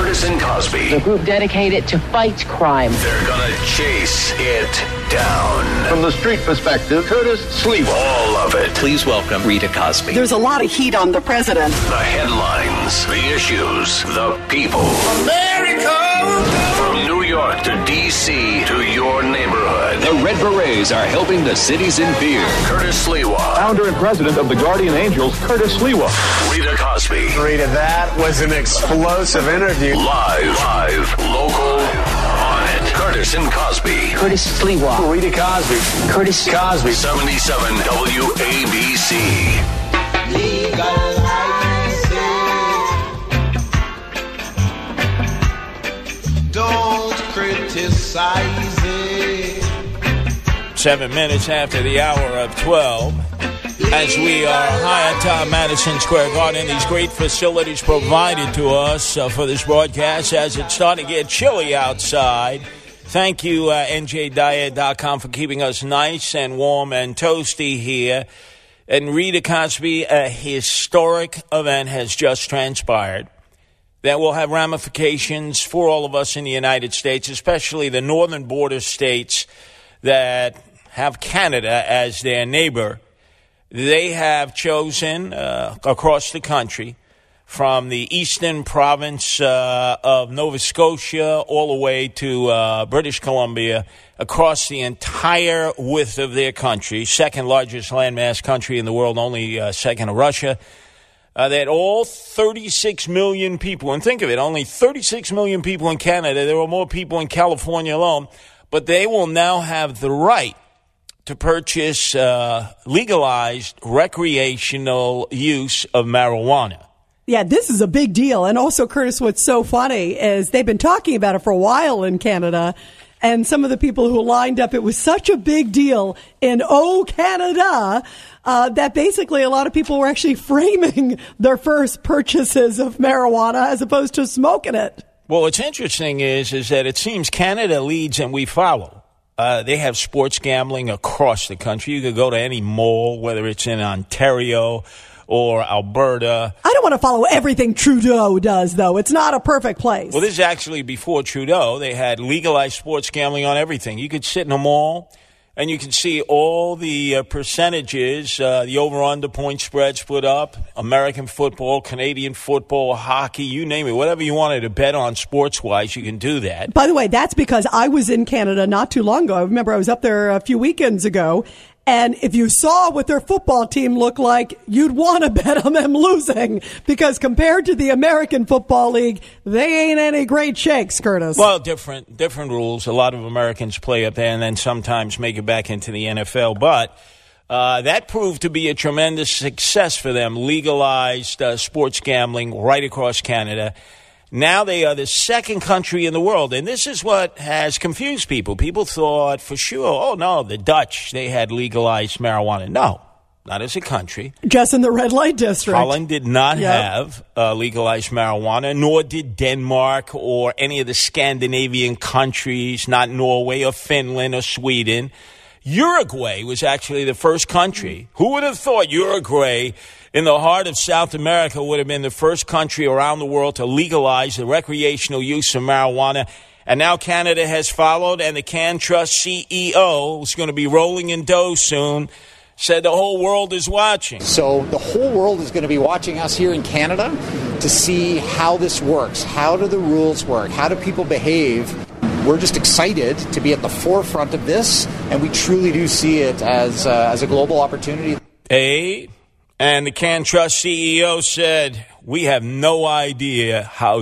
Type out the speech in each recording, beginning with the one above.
Curtis and Cosby. The group dedicated to fight crime. They're gonna chase it down. From the street perspective, Curtis Sliwa. All of it. Please welcome Rita Cosby. There's a lot of heat on the president. The headlines, the issues, the people. America! From New York to D.C. to your neighborhood. The Red Berets are helping the cities in fear. Curtis Sliwa. Founder and president of the Guardian Angels, Curtis Sliwa. Rita Cosby. Rita, that was an explosive interview. Live, local, on it. Curtis and Cosby. Curtis Sliwa. Rita Cosby. Curtis Cosby. 77 WABC. Legalize it. Don't criticize it. 7 minutes after the hour of 12. As we are high atop Madison Square Garden, these great facilities provided to us for this broadcast as it's starting to get chilly outside. Thank you, NJDiet.com, for keeping us nice and warm and toasty here. And Rita Cosby, a historic event has just transpired that will have ramifications for all of us in the United States, especially the northern border states that have Canada as their neighbor. They have chosen across the country, from the eastern province of Nova Scotia all the way to British Columbia, across the entire width of their country, second largest landmass country in the world, only second to Russia, that all 36 million people, and think of it, only 36 million people in Canada, there are more people in California alone, but they will now have the right to purchase legalized recreational use of marijuana. Yeah, this is a big deal. And also, Curtis, what's so funny is they've been talking about it for a while in Canada. And some of the people who lined up, it was such a big deal in Canada that basically a lot of people were actually framing their first purchases of marijuana as opposed to smoking it. Well, what's interesting is that it seems Canada leads and we follow. They have sports gambling across the country. You could go to any mall, whether it's in Ontario or Alberta. I don't want to follow everything Trudeau does, though. It's not a perfect place. Well, this is actually before Trudeau. They had legalized sports gambling on everything. You could sit in a mall, and you can see all the percentages, the over-under point spreads put up, American football, Canadian football, hockey, you name it. Whatever you wanted to bet on sports-wise, you can do that. By the way, that's because I was in Canada not too long ago. I remember I was up there a few weekends ago, and if you saw what their football team looked like, you'd want to bet on them losing, because compared to the American Football League, they ain't any great shakes, Curtis. Well, different rules. A lot of Americans play up there and then sometimes make it back into the NFL. But that proved to be a tremendous success for them, legalized sports gambling right across Canada. Now they are the second country in the world, and this is what has confused people. People thought for sure, oh, no, the Dutch, they had legalized marijuana. No, not as a country. Just in the red light district. Holland did not have legalized marijuana, nor did Denmark or any of the Scandinavian countries, not Norway or Finland or Sweden. Uruguay was actually the first country. Who would have thought Uruguay, in the heart of South America, would have been the first country around the world to legalize the recreational use of marijuana? And now Canada has followed, and the CanTrust CEO, who's going to be rolling in dough soon, said the whole world is watching. So the whole world is going to be watching us here in Canada to see how this works. How do the rules work? How do people behave? We're just excited to be at the forefront of this, and we truly do see it as a global opportunity. And the CanTrust CEO said, we have no idea how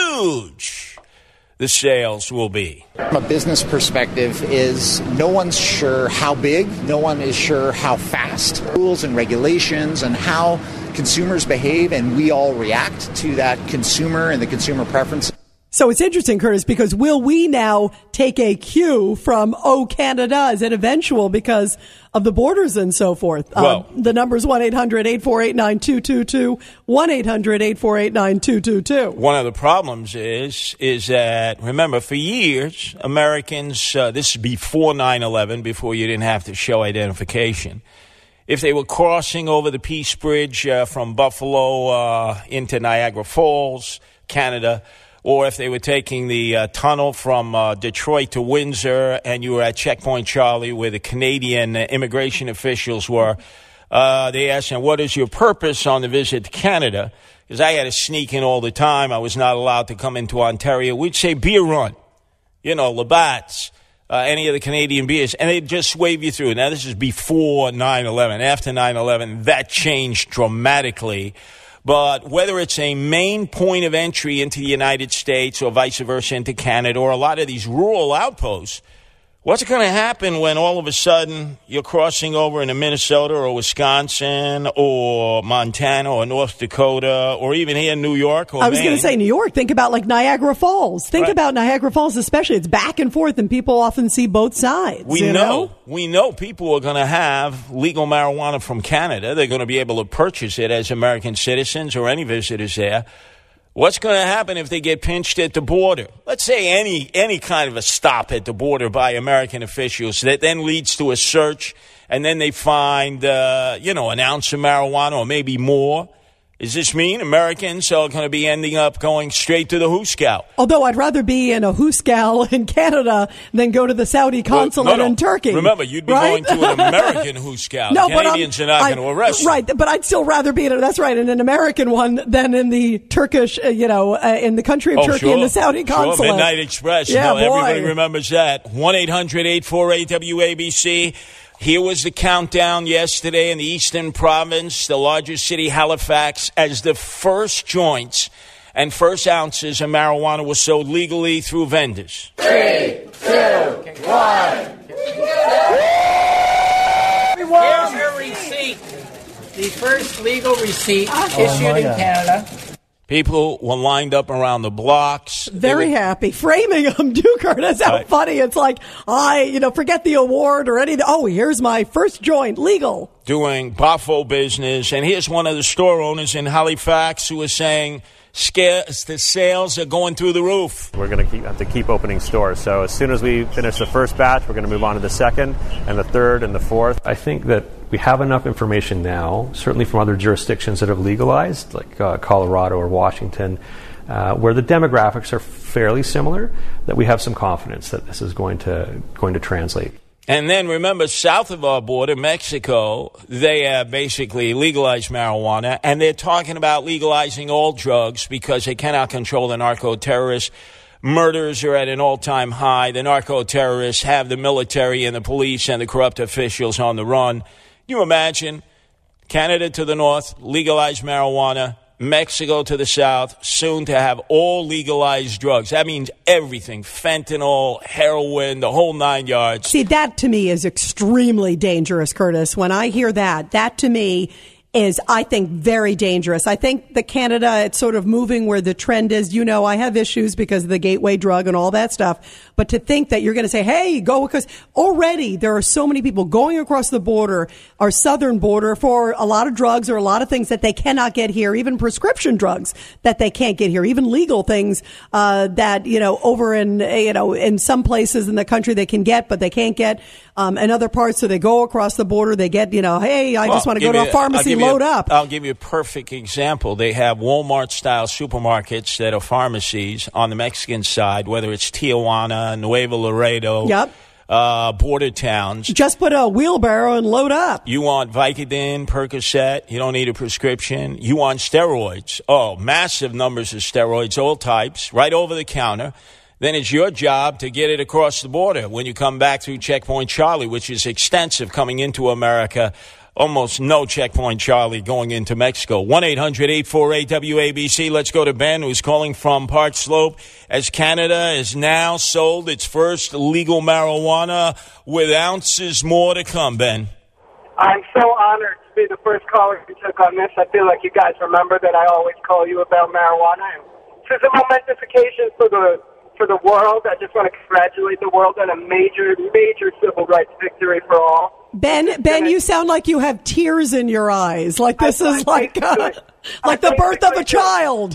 huge the sales will be. From a business perspective is no one's sure how big, no one is sure how fast. Rules and regulations and how consumers behave, and we all react to that consumer and the consumer preference. So it's interesting, Curtis, because will we now take a cue from Canada? Is it eventual because of the borders and so forth? Well, the number is 1-800-848-9222, 1-800-848-9222. One of the problems is that, remember, for years, Americans, this is before 9/11, before you didn't have to show identification. If they were crossing over the Peace Bridge from Buffalo into Niagara Falls, Canada, or if they were taking the tunnel from Detroit to Windsor and you were at Checkpoint Charlie where the Canadian immigration officials were, they asked him, what is your purpose on the visit to Canada? Because I had to sneak in all the time. I was not allowed to come into Ontario. We'd say beer run, Labatt's, any of the Canadian beers, and they'd just wave you through. Now, this is before 9/11. After 9/11, that changed dramatically. But whether it's a main point of entry into the United States or vice versa into Canada or a lot of these rural outposts, what's going to happen when all of a sudden you're crossing over into Minnesota or Wisconsin or Montana or North Dakota or even here in New York or I was going to say New York. Think about like Niagara Falls. Think about Niagara Falls especially. It's back and forth and people often see both sides. We know people are going to have legal marijuana from Canada. They're going to be able to purchase it as American citizens or any visitors there. What's going to happen if they get pinched at the border? Let's say any kind of a stop at the border by American officials that then leads to a search, and then they find, an ounce of marijuana or maybe more. Does this mean Americans are going to be ending up going straight to the Hooskow? Although I'd rather be in a Hooskow in Canada than go to the Saudi consulate in Turkey. Remember, you'd be going to an American Hooskow. No, Canadians are not going to arrest you. Right, but I'd still rather be in an American one than in the Turkish, in the country of Turkey in the Saudi consulate. Sure, Midnight Express. Yeah, everybody remembers that. 1-800-848-WABC. Here was the countdown yesterday in the Eastern Province, the largest city, Halifax, as the first joints and first ounces of marijuana were sold legally through vendors. 3, 2, 1. Here's your receipt. The first legal receipt issued in Canada. People were lined up around the blocks. Very happy. Framing them, too, Curtis. How funny. It's like, forget the award or anything. Oh, here's my first joint, legal. Doing Buffalo business. And here's one of the store owners in Halifax who was saying, the sales are going through the roof. We're going to have to keep opening stores. So as soon as we finish the first batch, we're going to move on to the second and the third and the fourth. I think that we have enough information now, certainly from other jurisdictions that have legalized, like Colorado or Washington, where the demographics are fairly similar, that we have some confidence that this is going to translate. And then remember, south of our border, Mexico, they have basically legalized marijuana, and they're talking about legalizing all drugs because they cannot control the narco-terrorists. Murders are at an all-time high. The narco-terrorists have the military and the police and the corrupt officials on the run. Can you imagine Canada to the north, legalized marijuana, Mexico to the south, soon to have all legalized drugs. That means everything, fentanyl, heroin, the whole 9 yards. See, that to me is extremely dangerous, Curtis. When I hear that to me is, I think, very dangerous. I think that Canada, it's sort of moving where the trend is. I have issues because of the gateway drug and all that stuff. But to think that you're going to say, hey, go, because already there are so many people going across the border, our southern border, for a lot of drugs or a lot of things that they cannot get here, even prescription drugs that they can't get here, even legal things that, over in some places in the country they can get, but they can't get in other parts. So they go across the border, they get, hey, I just want to go to a pharmacy, load up. I'll give you a perfect example. They have Walmart-style supermarkets that are pharmacies on the Mexican side, whether it's Tijuana, Nuevo Laredo, border towns. Just put a wheelbarrow and load up. You want Vicodin, Percocet, you don't need a prescription. You want steroids. Oh, massive numbers of steroids, all types, right over the counter. Then it's your job to get it across the border when you come back through Checkpoint Charlie, which is extensive coming into America. Almost no Checkpoint Charlie going into Mexico. 1-800-848-WABC. Let's go to Ben, who's calling from Park Slope, as Canada has now sold its first legal marijuana with ounces more to come. Ben. I'm so honored to be the first caller who took on this. I feel like you guys remember that I always call you about marijuana. And this is a momentous occasion for the world. I just want to congratulate the world on a major, major civil rights victory for all. Ben, you sound like you have tears in your eyes. Like this is like the birth of a child.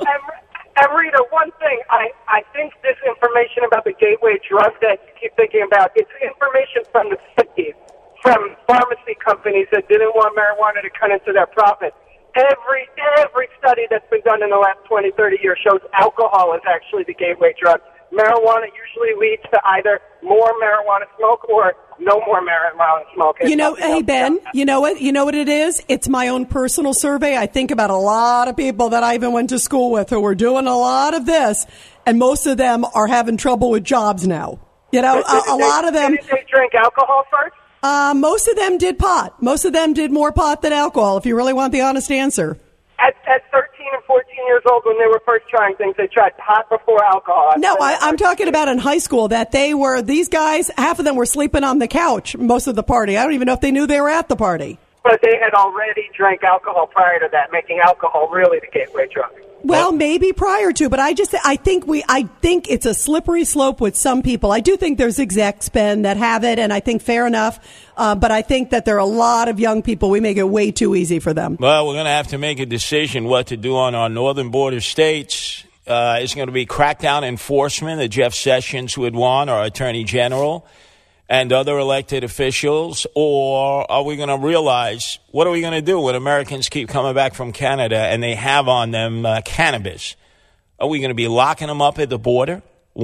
And Rita, one thing, I think this information about the gateway drug that you keep thinking about, it's information from the city, from pharmacy companies that didn't want marijuana to cut into their profit. Every study that's been done in the last 20, 30 years shows alcohol is actually the gateway drug. Marijuana usually leads to either more marijuana smoke or no more marijuana smoke. You know, hey, Ben, you know what? You know what it is? It's my own personal survey. I think about a lot of people that I even went to school with who were doing a lot of this, and most of them are having trouble with jobs now. You know, a lot of them. Did they drink alcohol first? Most of them did pot. Most of them did more pot than alcohol, if you really want the honest answer. At 13 and 14 years old, when they were first trying things, they tried pot before alcohol. No, I'm talking about in high school that these guys, half of them were sleeping on the couch most of the party. I don't even know if they knew they were at the party. But they had already drank alcohol prior to that, making alcohol really the gateway drug. Well, maybe prior to, but I think it's a slippery slope with some people. I do think there's execs, Ben, that have it, and I think fair enough. But I think that there are a lot of young people. We make it way too easy for them. Well, we're going to have to make a decision what to do on our northern border states. Is going to be crackdown enforcement that Jeff Sessions would want, our Attorney General, and other elected officials, or are we going to realize, what are we going to do when Americans keep coming back from Canada and they have on them cannabis? Are we going to be locking them up at the border?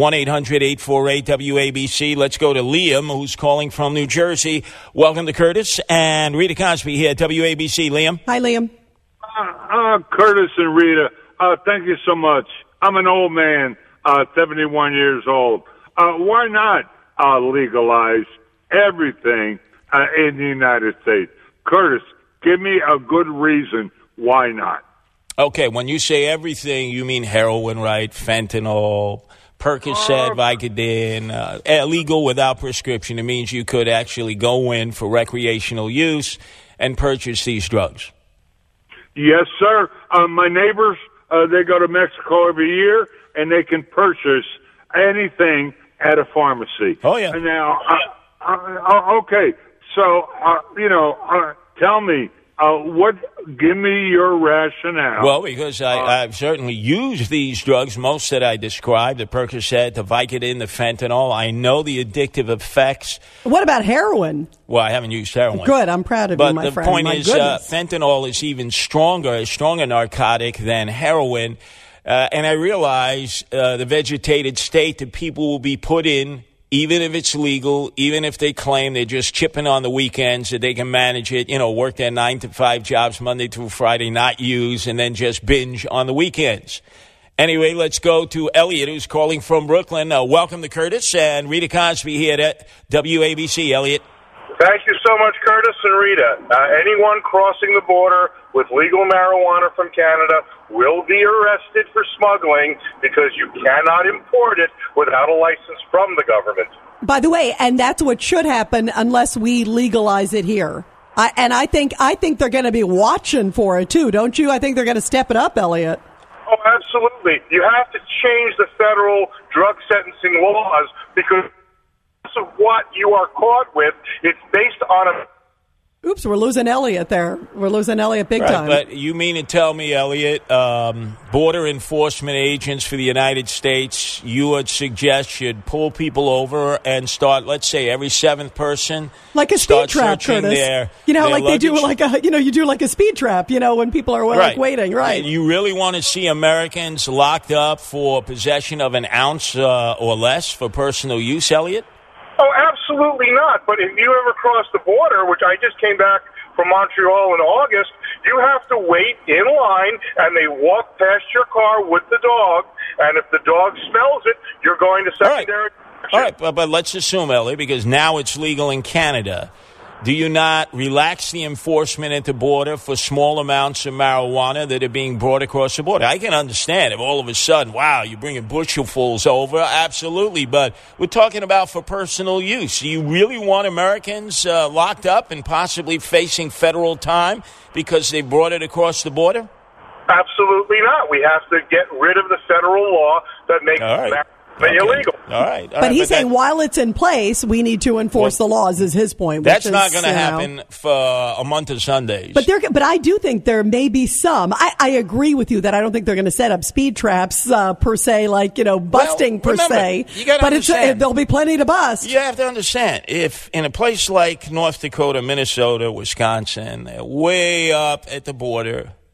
1-800-848-WABC. Let's go to Liam, who's calling from New Jersey. Welcome to Curtis and Rita Cosby here at WABC. Liam. Hi, Liam. Curtis and Rita, thank you so much. I'm an old man, 71 years old. Why not legalize everything in the United States? Curtis, give me a good reason why not. Okay, when you say everything, you mean heroin, right? Fentanyl, Percocet, Vicodin, illegal without prescription. It means you could actually go in for recreational use and purchase these drugs. Yes, sir. My neighbors, they go to Mexico every year, and they can purchase anything at a pharmacy. Oh, yeah. Now, okay. So, tell me, give me your rationale. Well, because I've certainly used these drugs, most that I described, the Percocet, the Vicodin, the fentanyl. I know the addictive effects. What about heroin? Well, I haven't used heroin. Good, I'm proud of you, my friend. But the point is, fentanyl is even stronger, a stronger narcotic than heroin. And I realize the vegetated state that people will be put in, even if it's legal, even if they claim they're just chipping on the weekends, that they can manage it, work their 9-to-5 jobs Monday through Friday, not use, and then just binge on the weekends. Anyway, let's go to Elliot, who's calling from Brooklyn. Welcome to Curtis and Rita Cosby here at WABC. Elliot. Thank you so much, Curtis and Rita. Anyone crossing the border with legal marijuana from Canada will be arrested for smuggling because you cannot import it without a license from the government. By the way, and that's what should happen unless we legalize it here. I think they're going to be watching for it, too, don't you? I think they're going to step it up, Elliot. Oh, absolutely. You have to change the federal drug sentencing laws because of what you are caught with, it's based on a... Oops, we're losing Elliot there. We're losing Elliot big time. But you mean to tell me, Elliot, border enforcement agents for the United States, you would suggest should pull people over and start, let's say, every seventh person, like a speed trap, Curtis. They do like a, you do like a speed trap, when people are waiting, right? You really want to see Americans locked up for possession of an ounce or less for personal use, Elliot? Oh, absolutely not. But if you ever cross the border, which I just came back from Montreal in August, you have to wait in line, and they walk past your car with the dog, and if the dog smells it, you're going to secondary. All right, but let's assume, Elliot, because now it's legal in Canada. Do you not relax the enforcement at the border for small amounts of marijuana that are being brought across the border? I can understand if all of a sudden, wow, you're bringing bushelsfuls over. Absolutely. But we're talking about for personal use. Do you really want Americans locked up and possibly facing federal time because they brought it across the border? Absolutely not. We have to get rid of the federal law that makes illegal. All right. But he's saying while it's in place, we need to enforce the laws, is his point. That's not going to happen for a month of Sundays. But I do think there may be some. I agree with you that I don't think they're going to set up speed traps per se, like, busting per se. You gotta understand. There'll be plenty to bust. You have to understand, if in a place like North Dakota, Minnesota, Wisconsin, they're way up at the border,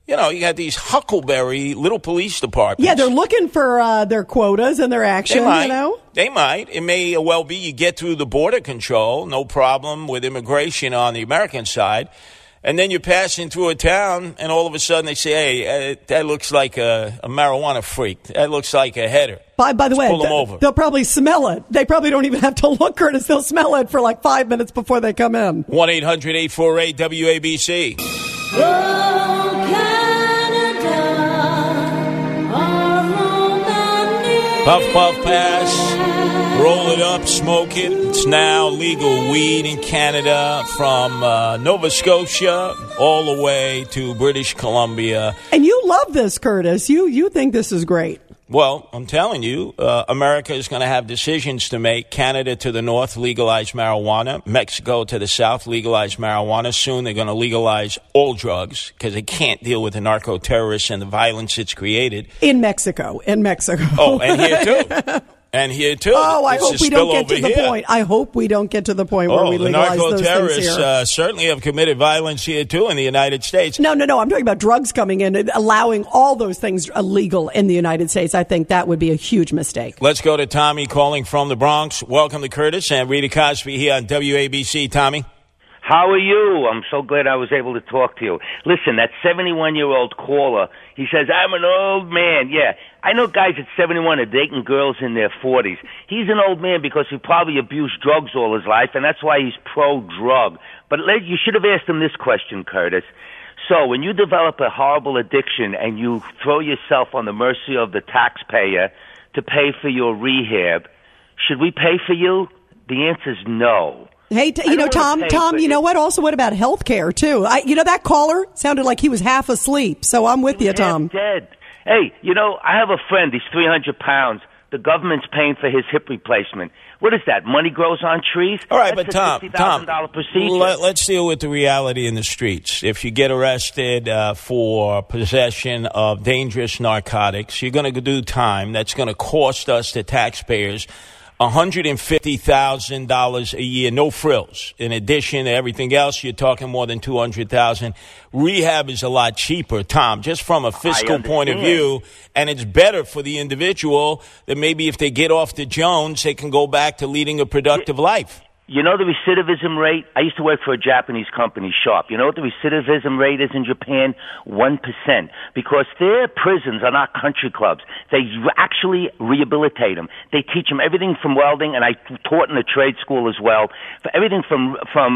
You know, you got these huckleberry little police departments. Yeah, they're looking for their quotas and their action, you know? They might. It may well be you get through the border control, no problem with immigration on the American side, and then you're passing through a town, and all of a sudden they say, hey, that looks like a marijuana freak. That looks like a header. By the way, pull them over. They'll probably smell it. They probably don't even have to look, Curtis. They'll smell it for like 5 minutes before they come in. 1-800-848-WABC. Puff, puff, pass, roll it up, smoke it. It's now legal weed in Canada from Nova Scotia all the way to British Columbia. And you love this, Curtis. You think this is great. Well, I'm telling you, America is going to have decisions to make. Canada to the north, legalize marijuana. Mexico to the south, legalize marijuana. Soon they're going to legalize all drugs because they can't deal with the narco-terrorists and the violence it's created. In Mexico. Oh, and here too. Oh, I hope we don't get to the point. I hope we don't get to the point where we legalize those things here. The narco-terrorists certainly have committed violence here, too, in the United States. No. I'm talking about drugs coming in and allowing all those things illegal in the United States. I think that would be a huge mistake. Let's go to Tommy calling from the Bronx. Welcome to Curtis and Rita Cosby here on WABC. Tommy? How are you? I'm so glad I was able to talk to you. Listen, that 71-year-old caller, he says, I'm an old man. Yeah, I know guys at 71 are dating girls in their 40s. He's an old man because he probably abused drugs all his life, and that's why he's pro-drug. But you should have asked him this question, Curtis. So when you develop a horrible addiction and you throw yourself on the mercy of the taxpayer to pay for your rehab, should we pay for you? The answer is no. Hey, Tom, you know what? Also, what about health care, too? That caller sounded like he was half asleep, so I'm with you, Tom. Dead. Hey, I have a friend. He's 300 pounds. The government's paying for his hip replacement. What is that? Money grows on trees? All right, That's but Tom, procedure. Let's deal with the reality in the streets. If you get arrested for possession of dangerous narcotics, you're going to do time. That's going to cost us, the taxpayers, $150,000 a year, no frills. In addition to everything else, you're talking more than $200,000. Rehab is a lot cheaper, Tom, just from a fiscal point of view, and it's better for the individual that maybe if they get off the Jones, they can go back to leading a productive life. You know the recidivism rate? I used to work for a Japanese company, Sharp. You know what the recidivism rate is in Japan? 1%. Because their prisons are not country clubs. They actually rehabilitate them. They teach them everything from welding, and I taught in the trade school as well, for everything from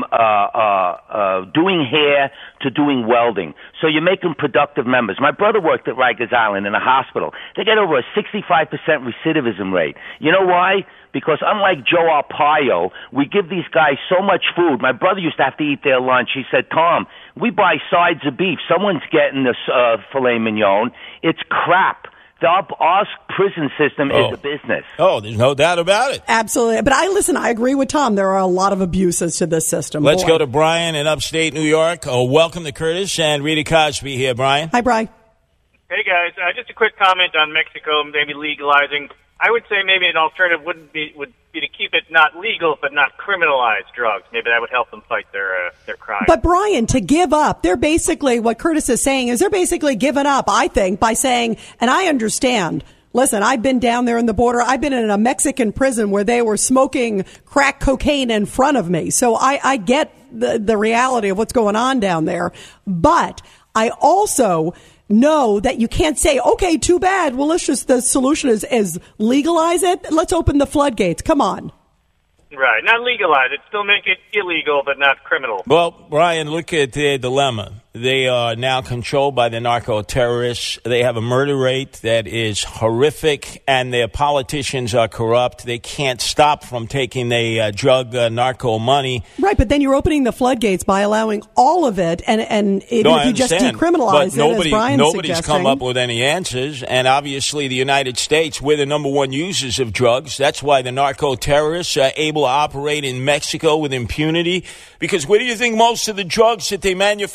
doing hair to doing welding. So you make them productive members. My brother worked at Rikers Island in a hospital. They get over a 65% recidivism rate. You know why? Because unlike Joe Arpaio, we give these guys so much food. My brother used to have to eat their lunch. He said, Tom, we buy sides of beef. Someone's getting this filet mignon. It's crap. Our prison system is a business. Oh, there's no doubt about it. Absolutely. But I agree with Tom. There are a lot of abuses to this system. Let's go to Brian in upstate New York. Welcome to Curtis and Rita Cosby here, Brian. Hi, Brian. Hey, guys. Just a quick comment on Mexico maybe legalizing. I would say maybe an alternative would be to keep it not legal but not criminalize drugs. Maybe that would help them fight their crime. But Brian, to give up, they're basically, what Curtis is saying is they're basically giving up, I think, by saying, and I understand, listen, I've been down there in the border. I've been in a Mexican prison where they were smoking crack cocaine in front of me. So I get the reality of what's going on down there. But I also know that you can't say, okay, too bad. Well, the solution is legalize it. Let's open the floodgates. Come on. Right. Not legalize it. Still make it illegal, but not criminal. Well, Brian, look at their dilemma. They are now controlled by the narco-terrorists. They have a murder rate that is horrific, and their politicians are corrupt. They can't stop from taking the drug narco money. Right, but then you're opening the floodgates by allowing all of it, and if you just decriminalize it, as Brian's nobody's suggesting. come up with any answers, and obviously the United States, we're the number one users of drugs. That's why the narco-terrorists are able to operate in Mexico with impunity, because where do you think most of the drugs that they manufacture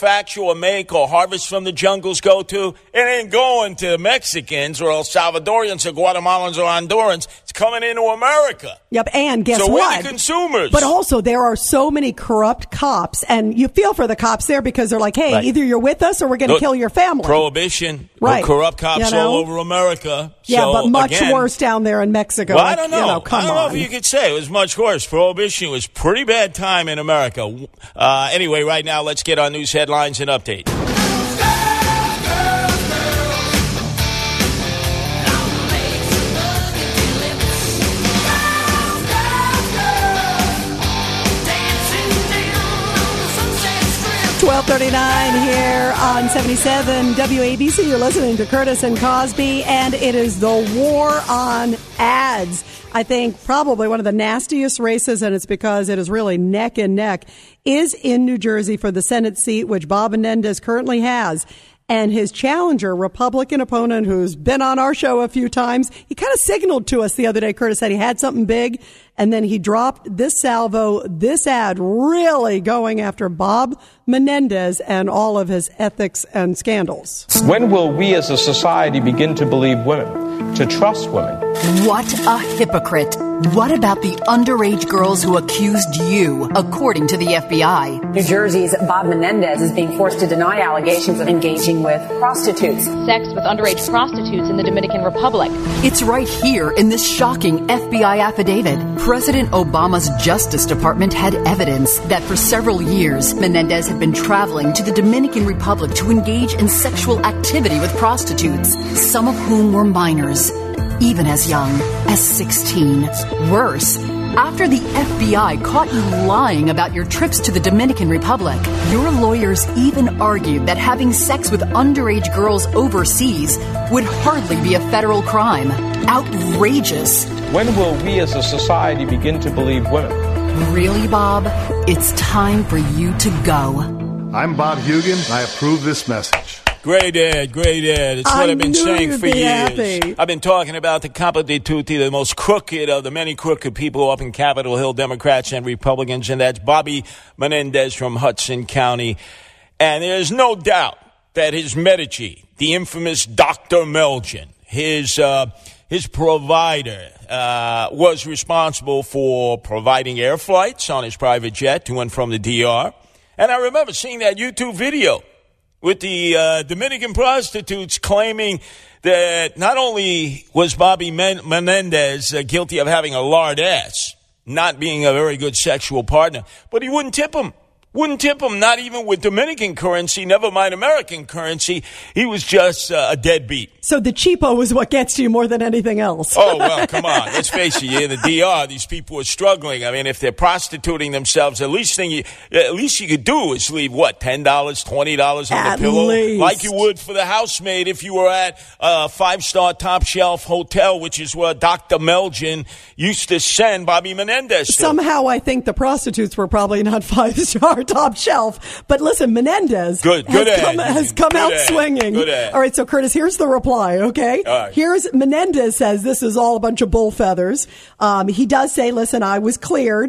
or make or harvest from the jungles go to? It ain't going to Mexicans or El Salvadorians or Guatemalans or Hondurans. It's coming into America. Yep, and guess what? So what? we're the consumers. But also, there are so many corrupt cops, and you feel for the cops there because they're like, hey, either you're with us or we're going to kill your family. Prohibition. Right. Corrupt cops all over America. Yeah, so, but much worse down there in Mexico. Well, I don't know. Come I don't know if you could say it was much worse. Prohibition was pretty bad time in America. Anyway, right now, let's get our news headlines and update. 12:39 here on 77 WABC. You're listening to Curtis and Cosby, and it is the war on ads. I think probably one of the nastiest races, and it's because it is really neck and neck, is in New Jersey for the Senate seat, which Bob Menendez currently has. And his challenger, Republican opponent, who's been on our show a few times, he kind of signaled to us the other day, Curtis, said he had something big, and then he dropped this salvo, this ad, really going after Bob Menendez and all of his ethics and scandals. When will we as a society begin to believe women, to trust women? What a hypocrite. What about the underage girls who accused you, according to the FBI? New Jersey's Bob Menendez is being forced to deny allegations of engaging with prostitutes. Sex with underage prostitutes in the Dominican Republic. It's right here in this shocking FBI affidavit. President Obama's Justice Department had evidence that for several years, Menendez had been traveling to the Dominican Republic to engage in sexual activity with prostitutes, some of whom were minors, even as young as 16. Worse, after the FBI caught you lying about your trips to the Dominican Republic, your lawyers even argued that having sex with underage girls overseas would hardly be a federal crime. Outrageous. When will we as a society begin to believe women? Really, Bob? It's time for you to go. I'm Bob Hugin, and I approve this message. Great ad, great ad. It's what I've been saying for years. I've been talking about the Capo di Tutti, the most crooked of the many crooked people up in Capitol Hill, Democrats and Republicans, and that's Bobby Menendez from Hudson County. And there's no doubt that his Medici, the infamous Dr. Melgen, his provider, was responsible for providing air flights on his private jet to and from the DR. And I remember seeing that YouTube video with the Dominican prostitutes claiming that not only was Bobby Menendez guilty of having a lard ass, not being a very good sexual partner, but he wouldn't tip him. Wouldn't tip him, not even with Dominican currency, never mind American currency. He was just a deadbeat. So the cheapo is what gets you more than anything else. Oh, well, come on. Let's face it. You're in the DR. These people are struggling. I mean, if they're prostituting themselves, the least you could do is leave, what, $10, $20 on the pillow? Least. Like you would for the housemaid if you were at a five-star top-shelf hotel, which is where Dr. Melgen used to send Bobby Menendez to. Somehow I think the prostitutes were probably not five-star top shelf. But listen, Menendez has come out swinging. All right, so Curtis, here's the reply, okay? Right. Here's Menendez says this is all a bunch of bull feathers. He does say, listen, I was cleared.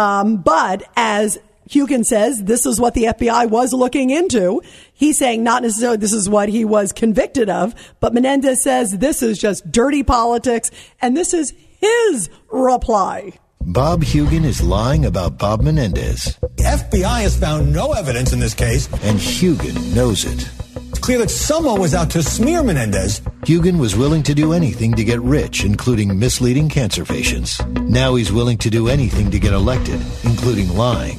But as Hugin says, this is what the FBI was looking into. He's saying not necessarily this is what he was convicted of, but Menendez says this is just dirty politics, and this is his reply. Bob Hugin is lying about Bob Menendez. The FBI has found no evidence in this case. And Hugin knows it. It's clear that someone was out to smear Menendez. Hugin was willing to do anything to get rich, including misleading cancer patients. Now he's willing to do anything to get elected, including lying.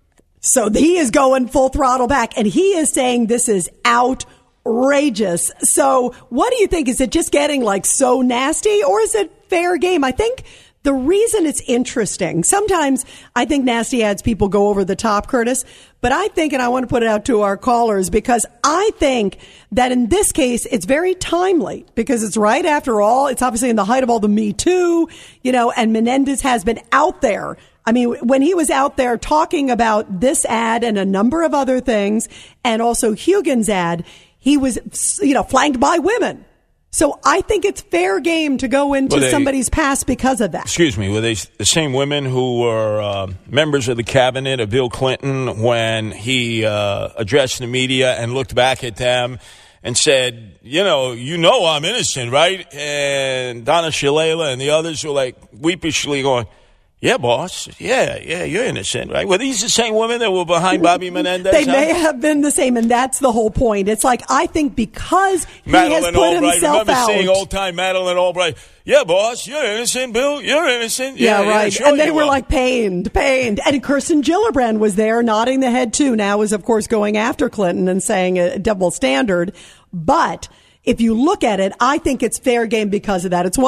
So he is going full throttle back, and he is saying this is outrageous. So what do you think? Is it just getting like so nasty, or is it fair game? I think the reason it's interesting, sometimes I think nasty ads people go over the top, Curtis, but I think, and I want to put it out to our callers, because I think that in this case, it's very timely because it's right after all. It's obviously in the height of all the Me Too, and Menendez has been out there. I mean, when he was out there talking about this ad and a number of other things, and also Hugin's ad, he was, flanked by women. So I think it's fair game to go into somebody's past because of that. Excuse me, were they the same women who were members of the cabinet of Bill Clinton when he addressed the media and looked back at them and said, you know I'm innocent, right? And Donna Shalala and the others were like weepishly going, yeah, boss. Yeah, you're innocent, right? Were these the same women that were behind Bobby Menendez? They may have been the same, and that's the whole point. It's like, I think because he has put himself out. Remember seeing old-time Madeleine Albright, yeah, boss, you're innocent, Bill, you're innocent. Yeah, right. Sure, and they were like pained. And Kirsten Gillibrand was there nodding the head, too. Now is, of course, going after Clinton and saying a double standard. But if you look at it, I think it's fair game because of that. It's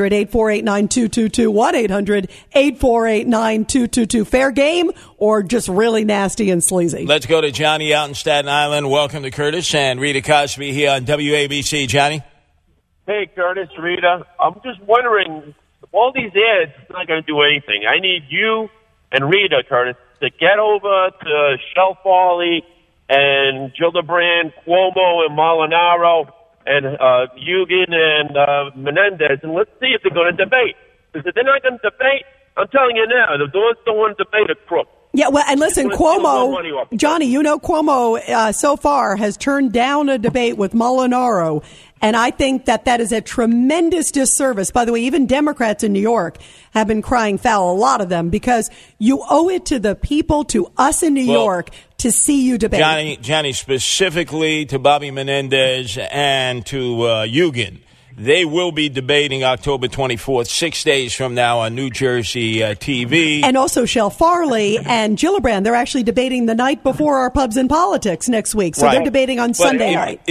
1-800-848-9222, 1-800-848-9222. Fair game or just really nasty and sleazy? Let's go to Johnny out in Staten Island. Welcome to Curtis and Rita Cosby here on WABC. Johnny? Hey, Curtis, Rita. I'm just wondering, all these ads are not going to do anything. I need you and Rita, Curtis, to get over to Shel Farley and Gillibrand, Cuomo, and Molinaro, and Hugin and Menendez, and let's see if they're going to debate. Because if they're not going to debate, I'm telling you now, the doors don't want to debate a crook. Yeah, well, and listen, Cuomo, Johnny, Cuomo so far has turned down a debate with Molinaro, and I think that is a tremendous disservice. By the way, even Democrats in New York have been crying foul, a lot of them, because you owe it to the people, to us in New York, to see you debate. Johnny, specifically to Bobby Menendez and to Hugin. They will be debating October 24th, 6 days from now on New Jersey TV. And also Shel Farley and Gillibrand, they're actually debating the night before our Pubs and Politics next week. So they're debating on Sunday night.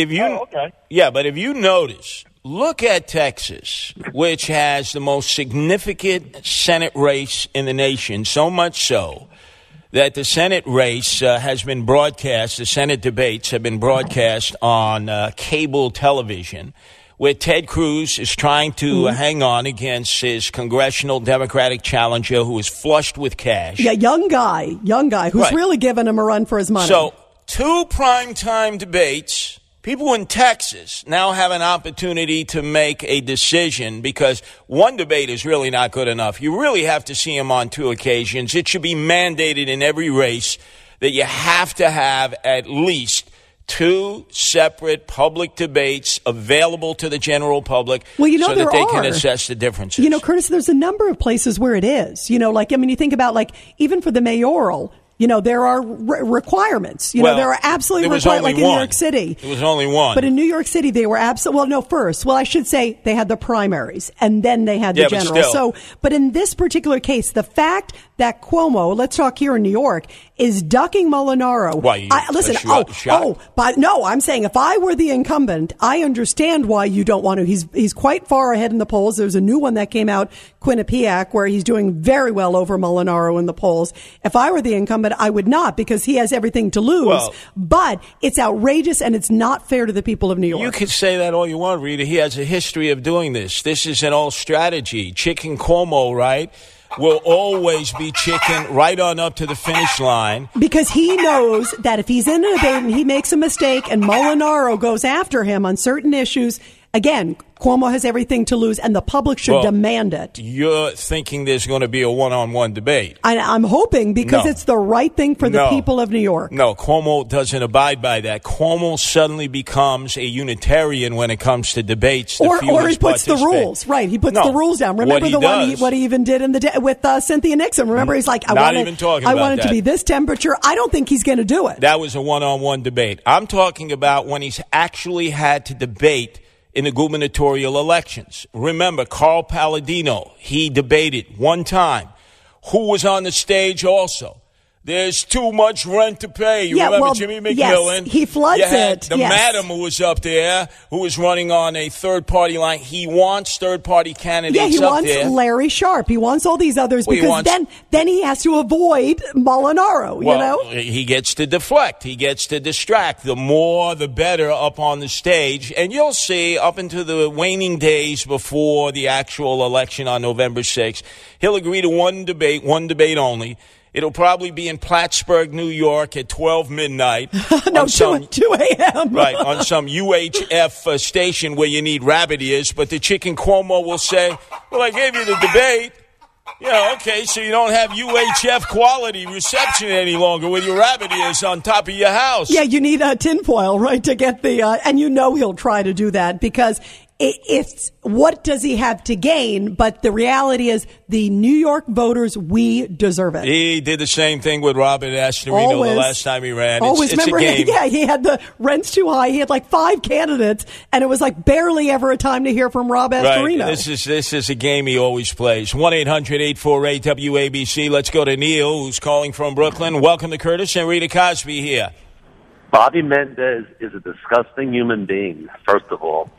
Yeah, but if you notice, look at Texas, which has the most significant Senate race in the nation, so much so that the Senate race has been broadcast, the Senate debates have been broadcast on cable television, where Ted Cruz is trying to hang on against his congressional Democratic challenger who is flushed with cash. Yeah, young guy who's really giving him a run for his money. So 2 primetime debates. People in Texas now have an opportunity to make a decision because one debate is really not good enough. You really have to see him on 2 occasions. It should be mandated in every race that you have to have at least 2 separate public debates available to the general public so that they can assess the differences. Curtis, there's a number of places where it is. You think about, even for the mayoral, there are requirements. There are absolutely requirements, like in New York City. There was only one. But in New York City, they were I should say they had the primaries, and then they had the general. But in this particular case, the fact that Cuomo, let's talk here in New York, is ducking Molinaro. Why? I'm saying if I were the incumbent, I understand why you don't want to. He's quite far ahead in the polls. There's a new one that came out, Quinnipiac, where he's doing very well over Molinaro in the polls. If I were the incumbent, I would not, because he has everything to lose. But it's outrageous, and it's not fair to the people of New York. You can say that all you want, Rita. He has a history of doing this. This is an old strategy. Chicken Cuomo, right, will always be chicken right on up to the finish line. Because he knows that if he's in a debate and he makes a mistake and Molinaro goes after him on certain issues, again, Cuomo has everything to lose, and the public should demand it. You're thinking there's going to be a one-on-one debate. I'm hoping, because it's the right thing for the people of New York. No, Cuomo doesn't abide by that. Cuomo suddenly becomes a Unitarian when it comes to debates. Or he puts the rules. Right, he puts the rules down. Remember what he even did with Cynthia Nixon. Remember, he's like, I want it to be this temperature. I don't think he's going to do it. That was a one-on-one debate. I'm talking about when he's actually had to debate in the gubernatorial elections. Remember, Carl Palladino, he debated one time. Who was on the stage also? There's too much rent to pay. You remember Jimmy McMillan? Yes, he floods it. The madam who was up there, who was running on a third-party line. He wants third-party candidates up there. Yeah, he wants Larry Sharp. He wants all these others because then he has to avoid Molinaro, He gets to deflect. He gets to distract. The more, the better up on the stage. And you'll see up into the waning days before the actual election on November 6th, he'll agree to one debate only. It'll probably be in Plattsburgh, New York at 12 midnight. No, 2 a.m. Right, on some UHF station where you need rabbit ears. But the chicken Cuomo will say, well, I gave you the debate. Yeah, okay, so you don't have UHF quality reception any longer with your rabbit ears on top of your house. Yeah, you need a tinfoil, right, to get the, and you know he'll try to do that because it's what does he have to gain? But the reality is the New York voters, we deserve it. He did the same thing with Robert Astorino the last time he ran. Always it's remember, a game. Yeah, he had the rents too high. He had like 5 candidates, and it was like barely ever a time to hear from Rob Astorino. Right. This is a game he always plays. 1-800-848-WABC. Let's go to Neil, who's calling from Brooklyn. Welcome to Curtis and Rita Cosby here. Bobby Mendez is a disgusting human being, first of all.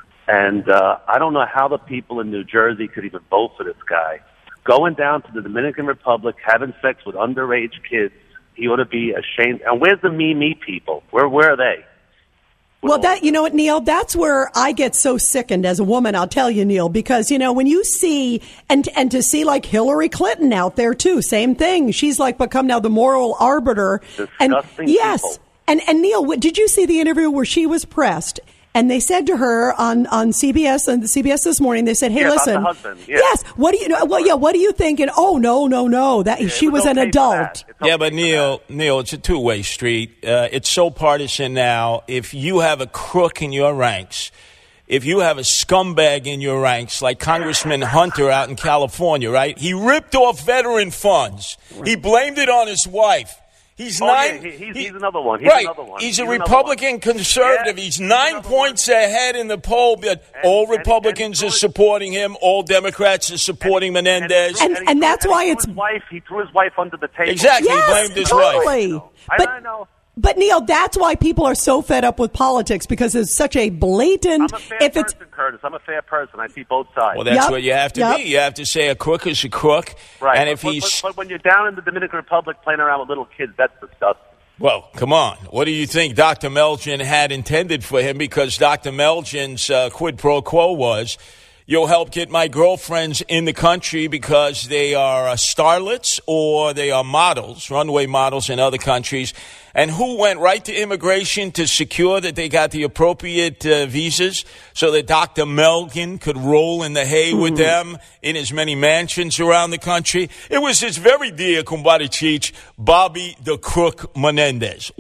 And I don't know how the people in New Jersey could even vote for this guy. Going down to the Dominican Republic, having sex with underage kids, he ought to be ashamed. And where's the me people? Where are they? Well, that, you know what, Neil, that's where I get so sickened as a woman, I'll tell you, Neil, because, you know, when you see, and to see like Hillary Clinton out there too, same thing. She's like become now the moral arbiter. Disgusting yes. people. And Neil, did you see the interview where she was pressed? And they said to her on CBS and CBS this morning, they said, "Hey, listen, about the husband. Yeah. Yes, what do you know? Well, yeah, what do you think?" And no, that she was an adult. Yeah, but Neil, it's a two-way street. It's so partisan now. If you have a crook in your ranks, if you have a scumbag in your ranks, like Congressman Hunter out in California, right? He ripped off veteran funds. He blamed it on his wife. He's he's another one. He's another one. He's a Republican conservative. Yeah, he's 9 points ahead in the poll, but all Republicans are supporting him. All Democrats are supporting Menendez. And that's why it's... He threw his wife under the table. Exactly. Yes, he blamed his totally. wife. I know. But, Neil, that's why people are so fed up with politics, because it's such a blatant... I'm a fair person, Curtis. I'm a fair person. I see both sides. Well, that's what you have to be. You have to say a crook is a crook. Right. And if but when you're down in the Dominican Republic playing around with little kids, that's disgusting. Well, come on. What do you think Dr. Melgen had intended for him? Because Dr. Melgen's quid pro quo was, you'll help get my girlfriends in the country because they are starlets or they are models, runway models in other countries. And who went right to immigration to secure that they got the appropriate visas so that Dr. Melgen could roll in the hay with them in as many mansions around the country? It was his very dear compadre Cheech, Bobby the Crook Menendez.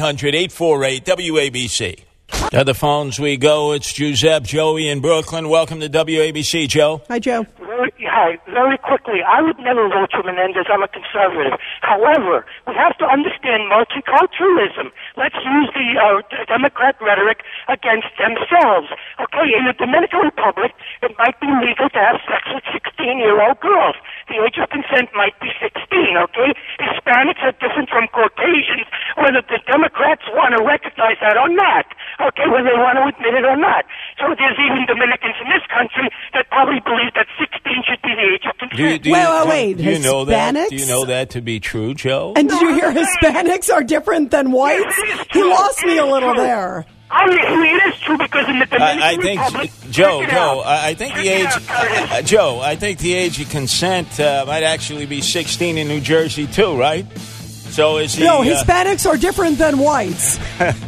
1-800-848-WABC. To the phones we go. It's Giuseppe Joey in Brooklyn. Welcome to WABC, Joe. Hi, Joe. Hi. Very quickly, I would never vote for Menendez. I'm a conservative. However, we have to understand multiculturalism. Let's use the Democrat rhetoric against themselves. Okay, in the Dominican Republic, it might be legal to have sex with 16-year-old girls. The age of consent might be 16, okay? Hispanics are different from Caucasians, whether the Democrats want to recognize that or not, okay, whether they want to admit it or not. So there's even Dominicans in this country that probably believe that 16 should be the age of consent. Wait. Do you know that? Hispanics? Do you know that to be true, Joe? And did you hear Hispanics are different than whites? He lost me a little there. I mean, it is true because in the Dominican Republic, I think the age, I think the age of consent might actually be 16 in New Jersey too, right? So is he? No, Hispanics are different than whites,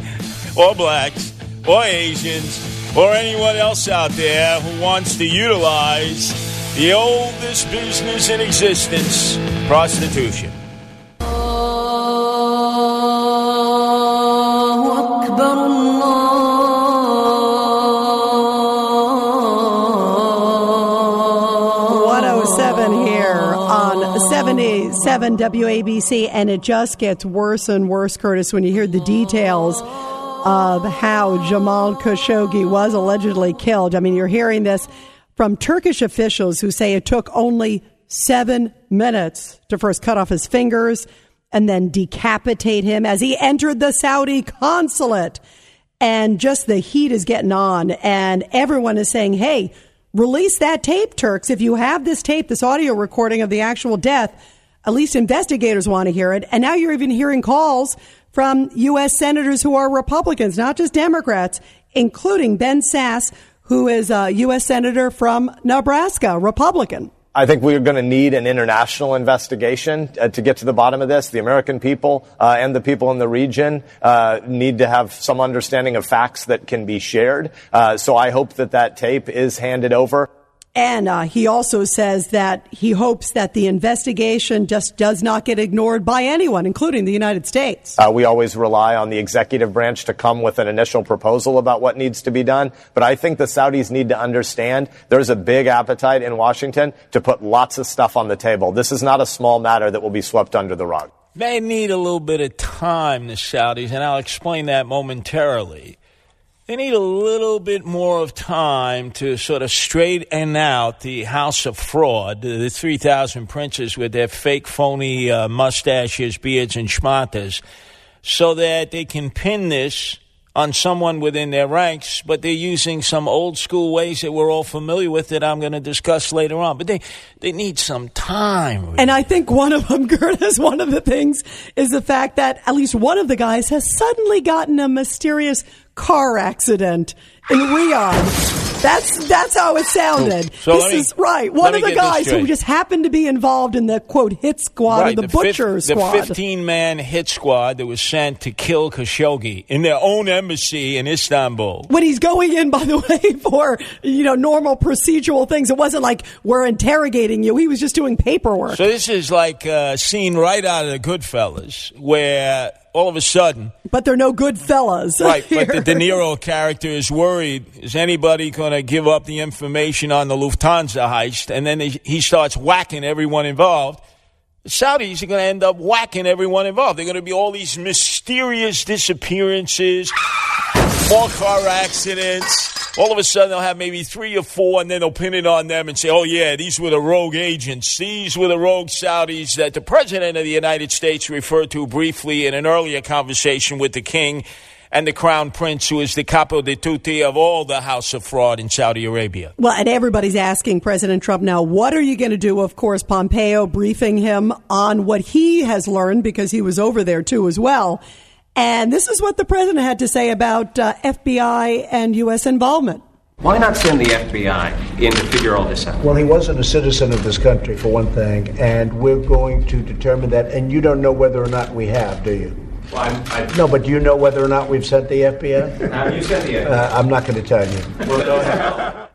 or blacks, or Asians, or anyone else out there who wants to utilize the oldest business in existence, prostitution. WABC, and it just gets worse and worse, Curtis, when you hear the details of how Jamal Khashoggi was allegedly killed. I mean, you're hearing this from Turkish officials who say it took only 7 minutes to first cut off his fingers and then decapitate him as he entered the Saudi consulate. And just the heat is getting on, and everyone is saying, hey, release that tape, Turks. If you have this tape, this audio recording of the actual death, at least investigators want to hear it. And now you're even hearing calls from U.S. senators who are Republicans, not just Democrats, including Ben Sasse, who is a U.S. senator from Nebraska, Republican. I think we're going to need an international investigation to get to the bottom of this. The American people and the people in the region need to have some understanding of facts that can be shared. So I hope that tape is handed over. And he also says that he hopes that the investigation just does not get ignored by anyone, including the United States. We always rely on the executive branch to come with an initial proposal about what needs to be done. But I think the Saudis need to understand there's a big appetite in Washington to put lots of stuff on the table. This is not a small matter that will be swept under the rug. They need a little bit of time, the Saudis, and I'll explain that momentarily. They need a little bit more of time to sort of straighten out the house of fraud, the 3,000 princes with their fake, phony mustaches, beards, and schmatas, so that they can pin this on someone within their ranks, but they're using some old-school ways that we're all familiar with that I'm going to discuss later on. But they need some time. Really. And I think one of them, Curtis, one of the things is the fact that at least one of the guys has suddenly gotten a mysterious car accident in Riyadh. That's how it sounded. This is right. One of the guys who just happened to be involved in the, quote, hit squad, or the butcher squad. The 15-man hit squad that was sent to kill Khashoggi in their own embassy in Istanbul. When he's going in, by the way, for, normal procedural things, it wasn't like we're interrogating you. He was just doing paperwork. So this is like a scene right out of the Goodfellas where all of a sudden... But they're no good fellas. Right, but the De Niro character is worried. Is anybody going to give up the information on the Lufthansa heist? And then he starts whacking everyone involved. The Saudis are going to end up whacking everyone involved. They're going to be all these mysterious disappearances, more car accidents. All of a sudden, they'll have maybe 3 or 4, and then they'll pin it on them and say, oh, yeah, these were the rogue agents. These were the rogue Saudis that the President of the United States referred to briefly in an earlier conversation with the King and the Crown Prince, who is the capo di tutti of all the House of Fraud in Saudi Arabia. Well, and everybody's asking President Trump now, what are you going to do? Of course, Pompeo briefing him on what he has learned, because he was over there, too, as well. And this is what the president had to say about FBI and U.S. involvement. Why not send the FBI in to figure all this out? Well, he wasn't a citizen of this country, for one thing, and we're going to determine that. And you don't know whether or not we have, do you? Well, No, but do you know whether or not we've sent the FBI? Have you sent the FBI? I'm not going to tell you. Well, go ahead.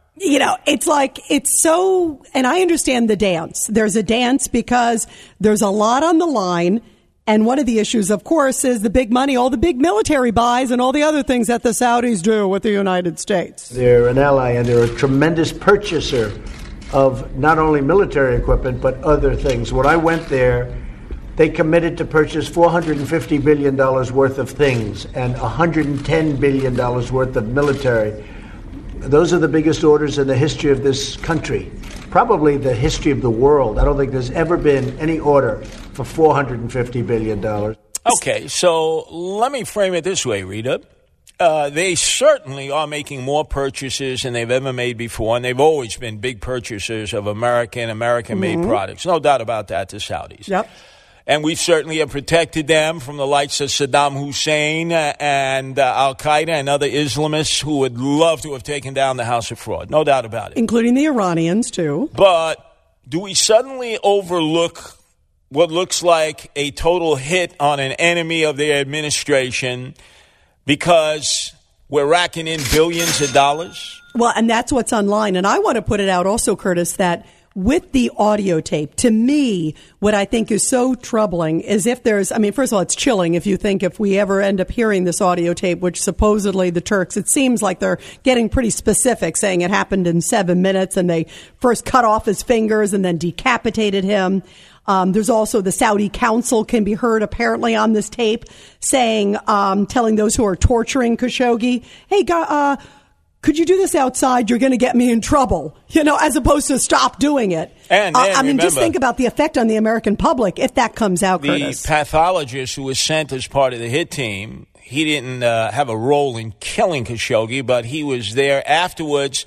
It's so, and I understand the dance. There's a dance because there's a lot on the line. And one of the issues, of course, is the big money, all the big military buys and all the other things that the Saudis do with the United States. They're an ally, and they're a tremendous purchaser of not only military equipment, but other things. When I went there, they committed to purchase $450 billion worth of things and $110 billion worth of military. Those are the biggest orders in the history of this country, probably the history of the world. I don't think there's ever been any order for $450 billion. Okay, so let me frame it this way, Rita. They certainly are making more purchases than they've ever made before, and they've always been big purchasers of American-made products. No doubt about that, the Saudis. Yep. And we certainly have protected them from the likes of Saddam Hussein and Al-Qaeda and other Islamists who would love to have taken down the House of Fraud. No doubt about it. Including the Iranians, too. But do we suddenly overlook what looks like a total hit on an enemy of their administration because we're racking in billions of dollars? Well, and that's what's online. And I want to put it out also, Curtis, that with the audio tape, to me, what I think is so troubling is if there's, first of all, it's chilling if we ever end up hearing this audio tape, which supposedly the Turks, it seems like they're getting pretty specific, saying it happened in 7 minutes and they first cut off his fingers and then decapitated him. There's also the Saudi council can be heard apparently on this tape saying, telling those who are torturing Khashoggi, hey, could you do this outside? You're going to get me in trouble, as opposed to stop doing it. And remember, just think about the effect on the American public if that comes out, Curtis. The pathologist who was sent as part of the hit team, he didn't have a role in killing Khashoggi, but he was there afterwards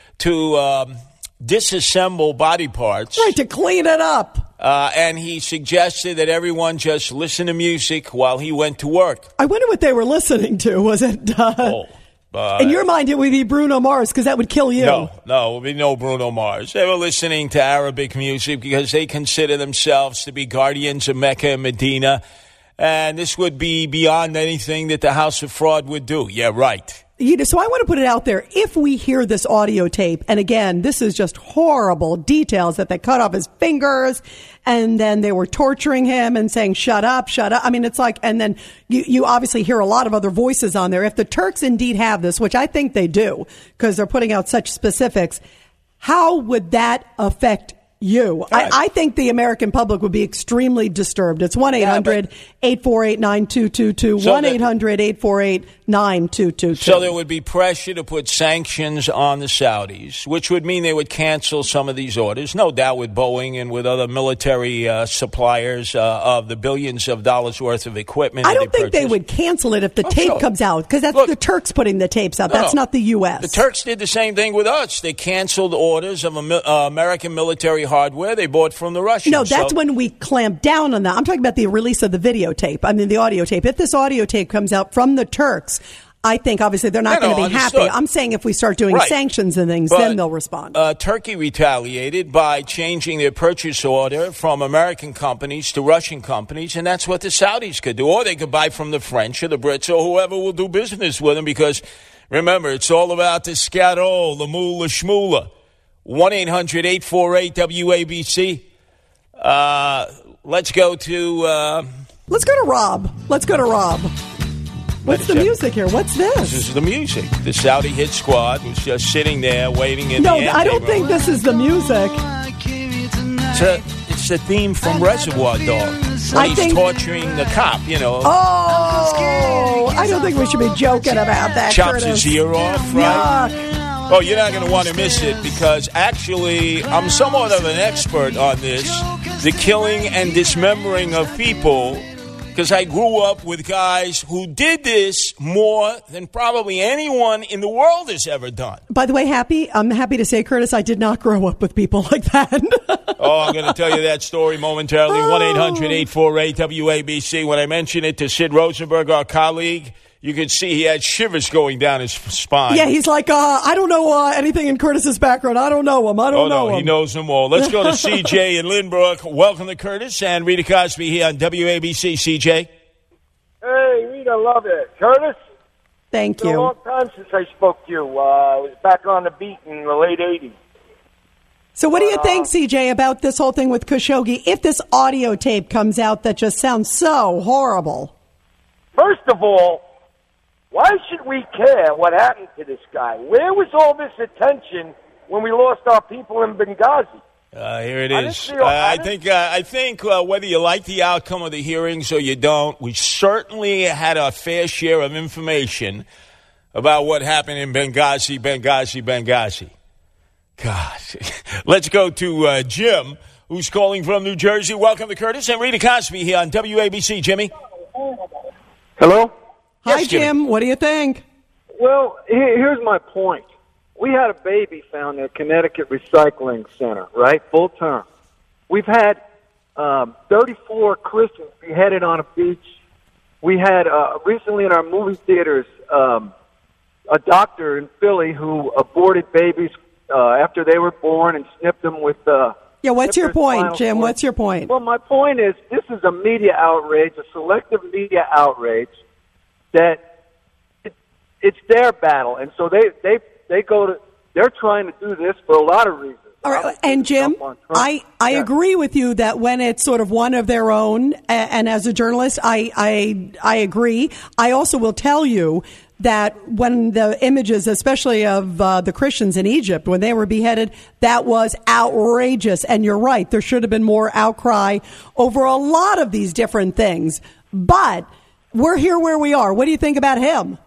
to disassemble body parts. Right, to clean it up. And he suggested that everyone just listen to music while he went to work. I wonder what they were listening to. Was it... In your mind, it would be Bruno Mars because that would kill you. No, it would be no Bruno Mars. They were listening to Arabic music because they consider themselves to be guardians of Mecca and Medina. And this would be beyond anything that the House of Fraud would do. Yeah, right. So I want to put it out there. If we hear this audio tape, and again, this is just horrible details that they cut off his fingers and then they were torturing him and saying, shut up, shut up. I mean, it's like, and then you obviously hear a lot of other voices on there. If the Turks indeed have this, which I think they do, because they're putting out such specifics, how would that affect you? I think the American public would be extremely disturbed. It's 1-800-848-9222, 1-800-848-9222. So there would be pressure to put sanctions on the Saudis, which would mean they would cancel some of these orders, no doubt with Boeing and with other military suppliers of the billions of dollars worth of equipment. I don't think they would cancel it if the tape comes out, because that's the Turks putting the tapes out. That's not the U.S. The Turks did the same thing with us. They canceled orders of American military hardware they bought from the Russians. No, that's when we clamped down on that. I'm talking about the release of the videotape. I mean, the audio tape. If this audio tape comes out from the Turks, I think obviously they're not going to be happy. I'm saying if we start doing sanctions and things, then they'll respond. Turkey retaliated by changing their purchase order from American companies to Russian companies, and that's what the Saudis could do. Or they could buy from the French or the Brits or whoever will do business with them, because remember, it's all about the scatol, the moolah shmoolah. 1-800-848-WABC. Let's go to Rob. What's the music here? What's this? This is the music. The Saudi hit squad was just sitting there waiting in the No, I don't think this is the music. It's the theme from Reservoir Dogs. When he's torturing the cop, you know. Oh, I don't think we should be joking about that, Chops Curtis. his ear off, right? Yuck. Oh, you're not going to want to miss it, because actually I'm somewhat of an expert on this, the killing and dismembering of people, because I grew up with guys who did this more than probably anyone in the world has ever done. By the way, I'm happy to say, Curtis, I did not grow up with people like that. I'm going to tell you that story momentarily. 1-800-848-WABC. When I mentioned it to Sid Rosenberg, our colleague, you could see he had shivers going down his spine. Yeah, he's like, I don't know anything in Curtis's background. I don't know him. No, he knows them all. Let's go to CJ in Lynbrook. Welcome to Curtis and Rita Cosby here on WABC. CJ. Hey, Rita, love it. Curtis? Thank you. It's been a long time since I spoke to you. I was back on the beat in the late 80s. So what do you think, CJ, about this whole thing with Khashoggi, if this audio tape comes out that just sounds so horrible? First of all, why should we care what happened to this guy? Where was all this attention when we lost our people in Benghazi? Here it is. I think whether you like the outcome of the hearings or you don't, we certainly had our fair share of information about what happened in Benghazi. Gosh. Let's go to Jim, who's calling from New Jersey. Welcome to Curtis and Rita Cosby here on WABC. Jimmy? Hello? Hi, Jim. What do you think? Well, here's my point. We had a baby found at Connecticut Recycling Center, right? Full term. We've had 34 Christians beheaded on a beach. We had recently in our movie theaters a doctor in Philly who aborted babies after they were born and snipped them with Yeah, what's your point, Jim? What's your point? Well, my point is this is a media outrage, a selective media outrage that it's their battle. And so they're trying to do this for a lot of reasons. All right, and Jim, I agree with you that when it's sort of one of their own, and as a journalist, I agree. I also will tell you that when the images, especially of the Christians in Egypt, when they were beheaded, that was outrageous. And you're right, there should have been more outcry over a lot of these different things. But we're here where we are. What do you think about him?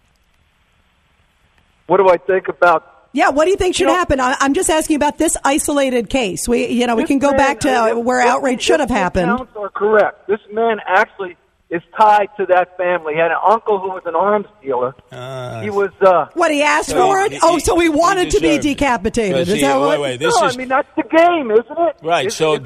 What do I think about? Yeah, what do you think should happen? I'm just asking about this isolated case. We can go back to where outrage should have happened. Counts are correct. This man actually is tied to that family. He had an uncle who was an arms dealer. He was what he asked for it. So he wanted to be decapitated. Is that what? I mean that's the game, isn't it? Right.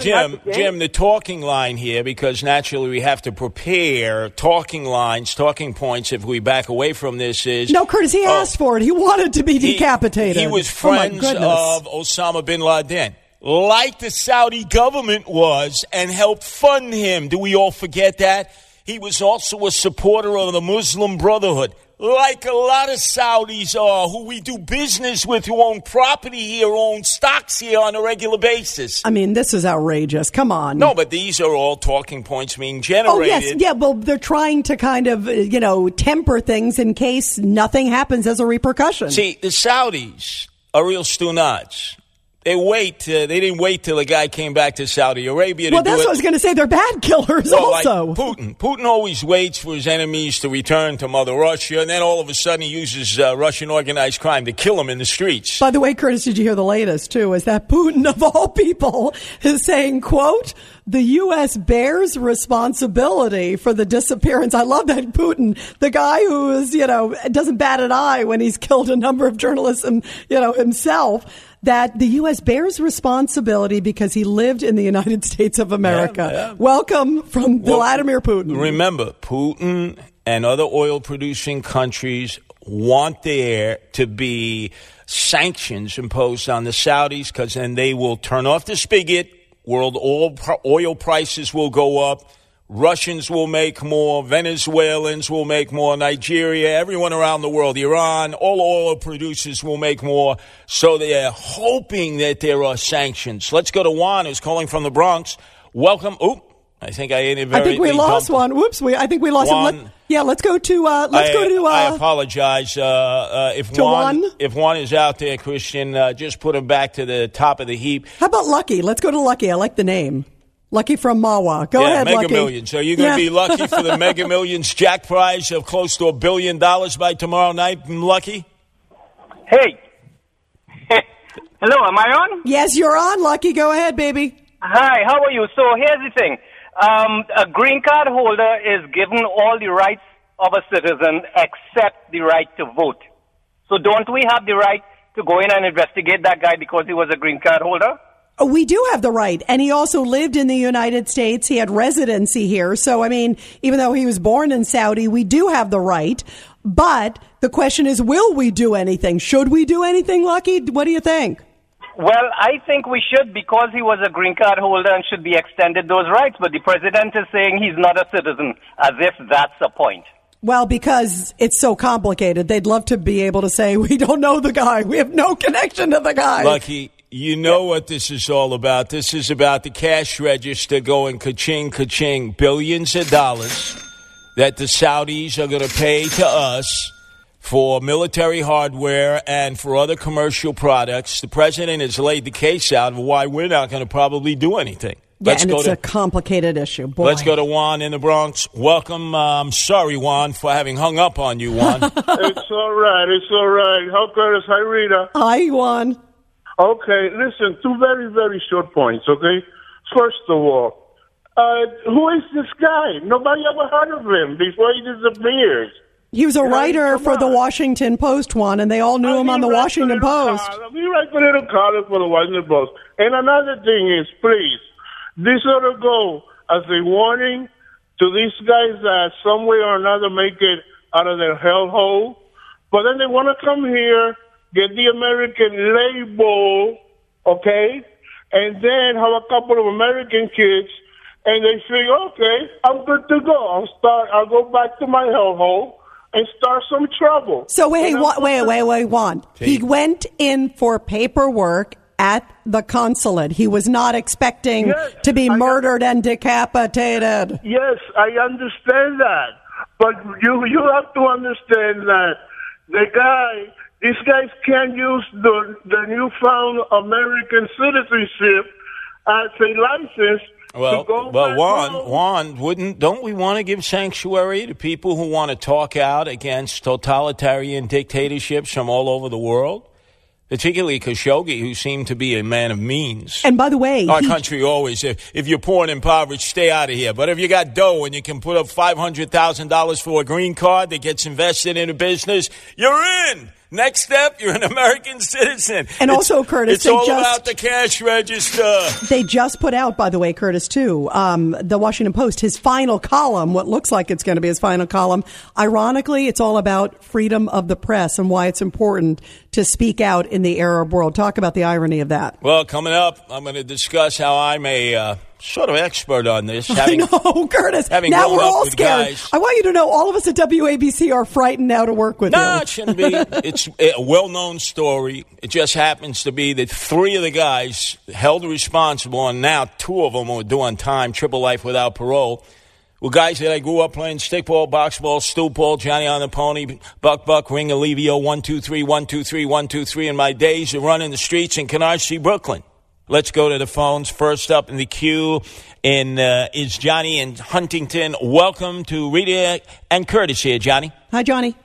Jim, the talking line here, because naturally we have to prepare talking lines, talking points. If we back away from this, is no, Curtis. He asked for it. He wanted to be decapitated. He was friends of Osama bin Laden, like the Saudi government was, and helped fund him. Do we all forget that? He was also a supporter of the Muslim Brotherhood, like a lot of Saudis are, who we do business with, who own property here, own stocks here on a regular basis. I mean, this is outrageous. Come on. No, but these are all talking points being generated. Oh, yes. Yeah, well, they're trying to kind of, temper things in case nothing happens as a repercussion. See, the Saudis are real stu-nuts. They didn't wait till the guy came back to Saudi Arabia to do it. Well, that's what I was going to say. They're bad killers also. Like Putin. Putin always waits for his enemies to return to Mother Russia, and then all of a sudden he uses Russian organized crime to kill them in the streets. By the way, Curtis, did you hear the latest, too? Is that Putin, of all people, is saying, quote, the U.S. bears responsibility for the disappearance. I love that Putin, the guy who is, doesn't bat an eye when he's killed a number of journalists and, himself, that the U.S. bears responsibility because he lived in the United States of America. Yeah. Welcome from Vladimir Putin. Remember, Putin and other oil-producing countries want there to be sanctions imposed on the Saudis, because then they will turn off the spigot. World oil prices will go up. Russians will make more. Venezuelans will make more. Nigeria, everyone around the world, Iran, all oil producers will make more. So they are hoping that there are sanctions. Let's go to Juan, who's calling from the Bronx. Welcome. I think I think we lost one. Whoops. I think we lost him. Let's go to. I apologize. If Juan is out there, Christian, just put him back to the top of the heap. How about Lucky? Let's go to Lucky. I like the name. Lucky from Mawa. Go ahead, Mega Lucky. Millions. So you're going to be lucky for the Mega Millions jack prize of close to $1 billion by tomorrow night, Lucky? Hey. Hello, am I on? Yes, you're on, Lucky. Go ahead, baby. Hi, how are you? So here's the thing. A green card holder is given all the rights of a citizen except the right to vote. So don't we have the right to go in and investigate that guy because he was a green card holder? We do have the right. And he also lived in the United States. He had residency here. So, I mean, even though he was born in Saudi, we do have the right. But the question is, will we do anything? Should we do anything, Lucky? What do you think? Well, I think we should, because he was a green card holder and should be extended those rights. But the president is saying he's not a citizen, as if that's the point. Well, because it's so complicated. They'd love to be able to say, we don't know the guy. We have no connection to the guy. Lucky. You know what this is all about. This is about the cash register going ka-ching, ka-ching, billions of dollars that the Saudis are going to pay to us for military hardware and for other commercial products. The president has laid the case out of why we're not going to probably do anything. It's a complicated issue. Boy. Let's go to Juan in the Bronx. Welcome. I'm sorry, Juan, for having hung up on you, Juan. It's all right. It's all right. How Curtis? Hi, Rita. Hi, Juan. Okay, listen, two very, very short points, okay? First of all, who is this guy? Nobody ever heard of him before he disappears. He was a writer for the Washington Post, Juan, and they all knew him on the Washington Post. He writes a little column for the Washington Post. And another thing is, please, this ought to go as a warning to these guys that some way or another make it out of their hellhole. But then they want to come here, get the American label, okay, and then have a couple of American kids, and they figure, okay, I'm good to go. I'll go back to my hellhole and start some trouble. So wait, Juan. He went in for paperwork at the consulate. He was not expecting to be murdered and decapitated. Yes, I understand that. But you have to understand that these guys can't use the newfound American citizenship as a license. Well, Juan, don't we want to give sanctuary to people who want to talk out against totalitarian dictatorships from all over the world? particularly Khashoggi, who seemed to be a man of means. And by the way, our country always, if you're poor and impoverished, stay out of here. But if you got dough and you can put up $500,000 for a green card that gets invested in a business, you're in. Next step, you're an American citizen. And also, Curtis, it's all about the cash register. They just put out, by the way, Curtis, too, the Washington Post, his final column, what looks like it's going to be his final column. Ironically, it's all about freedom of the press and why it's important to speak out in the Arab world. Talk about the irony of that. Well, coming up, I'm going to discuss how I'm a sort of expert on this. I know, Curtis. Now we're all scared. Guys. I want you to know all of us at WABC are frightened now to work with you. No, it shouldn't be. It's a well-known story. It just happens to be that 3 of the guys held responsible, and now 2 of them are doing time, triple life without parole, were guys that I grew up playing stickball, boxball, stoop ball, Johnny on the Pony, Buck, Ring, Alivio, 1, 2, 3, 1, 2, 3, 1, 2, 3 in my days of running the streets in Canarsie, Brooklyn. Let's go to the phones. First up in the queue is Johnny in Huntington. Welcome to Rita and Curtis here, Johnny. Hi, Johnny.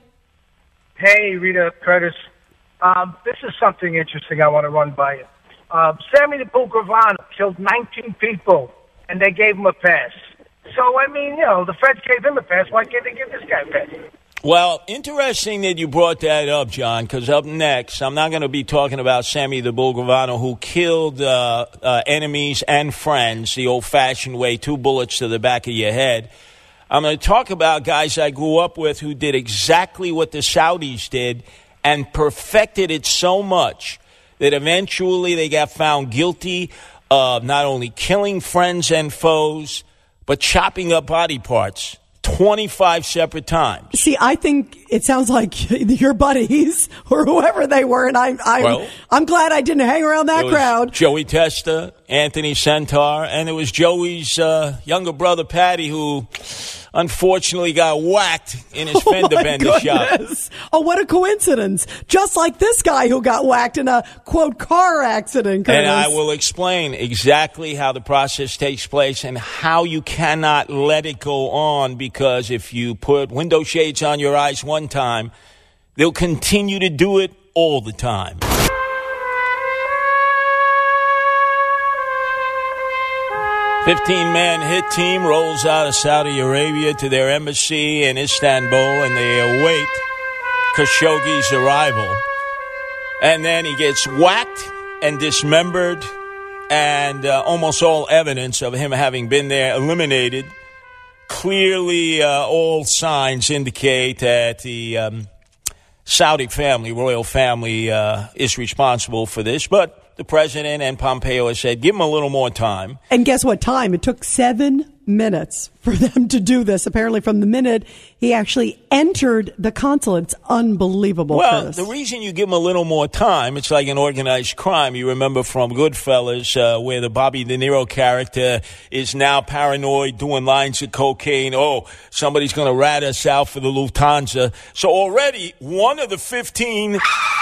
Hey, Rita, Curtis. This is something interesting I want to run by you. Sammy the Bull Gravano killed 19 people, and they gave him a pass. So, I mean, the feds gave him a pass. Why can't they give this guy a pass? Well, interesting that you brought that up, John, because up next, I'm not going to be talking about Sammy the Bull Gravano, who killed enemies and friends the old-fashioned way, 2 bullets to the back of your head. I'm going to talk about guys I grew up with who did exactly what the Saudis did and perfected it so much that eventually they got found guilty of not only killing friends and foes, but chopping up body parts 25 separate times. See, I think it sounds like your buddies or whoever they were, and I'm glad I didn't hang around that crowd. Joey Testa, Anthony Centaur, and it was Joey's younger brother, Patty, who unfortunately got whacked in his fender bender shop. Oh, what a coincidence. Just like this guy who got whacked in a, quote, car accident, Curtis. And I will explain exactly how the process takes place and how you cannot let it go on, because if you put window shades on your eyes one time, they'll continue to do it all the time. "15-man hit team rolls out of Saudi Arabia to their embassy in Istanbul, and they await Khashoggi's arrival. And then he gets whacked and dismembered, and almost all evidence of him having been there eliminated. Clearly, all signs indicate that the Saudi family, royal family, is responsible for this, but the president and Pompeo has said, give him a little more time. And guess what time? It took 7 minutes for them to do this. Apparently from the minute he actually entered the consulate. It's unbelievable. Well, Curtis. The reason you give him a little more time, it's like an organized crime. You remember from Goodfellas, where the Bobby De Niro character is now paranoid, doing lines of cocaine. Oh, somebody's going to rat us out for the Lufthansa. So already one of the 15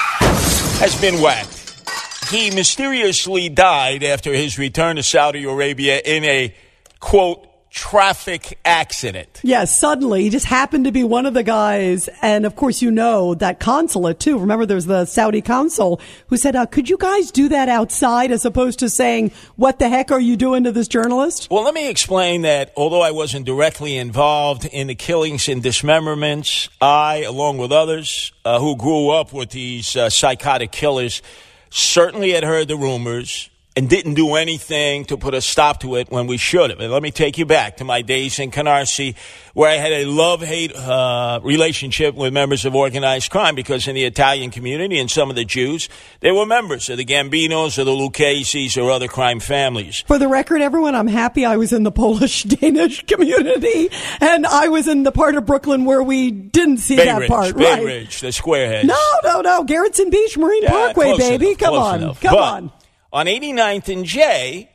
has been whacked. He mysteriously died after his return to Saudi Arabia in a, quote, traffic accident. Yes, suddenly he just happened to be one of the guys. And of course, that consulate too. Remember, there's the Saudi consul who said, could you guys do that outside, as opposed to saying, what the heck are you doing to this journalist? Well, let me explain that although I wasn't directly involved in the killings and dismemberments, I, along with others who grew up with these psychotic killers, certainly had heard the rumors and didn't do anything to put a stop to it when we should have. And let me take you back to my days in Canarsie, where I had a love-hate relationship with members of organized crime, because in the Italian community and some of the Jews, they were members of the Gambinos or the Lucchese's or other crime families. For the record, everyone, I'm happy I was in the Polish-Danish community, and I was in the part of Brooklyn where we didn't see that part. Bay Ridge, the squareheads. No. Garrettson Beach, Marine Parkway, baby. Come on. On 89th and J,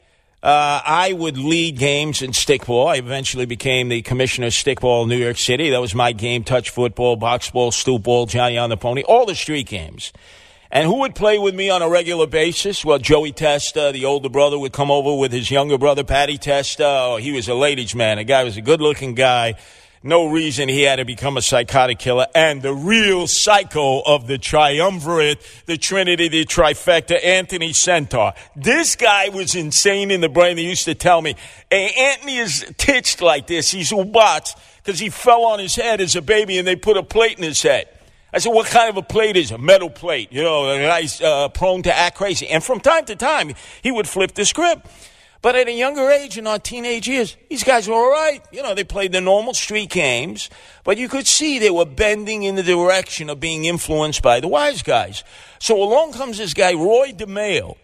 I would lead games in stickball. I eventually became the commissioner of stickball in New York City. That was my game: touch football, box ball, stoop ball, Johnny on the Pony, all the street games. And who would play with me on a regular basis? Well, Joey Testa, the older brother, would come over with his younger brother, Patty Testa. Oh, he was a ladies' man. The guy was a good-looking guy No reason he had to become a psychotic killer. And the real psycho of the triumvirate, the trinity, the trifecta, Anthony Centaur. This guy was insane in the brain. They used to tell me, hey, Anthony is titched like this. He's ubats because he fell on his head as a baby and they put a plate in his head. I said, what kind of a plate is it? A metal plate. You know, the guy's prone to act crazy. And from time to time, he would flip the script. But at a younger age, in our teenage years, these guys were all right. You know, they played the normal street games. But you could see they were bending in the direction of being influenced by the wise guys. So along comes this guy, Roy DeMeo.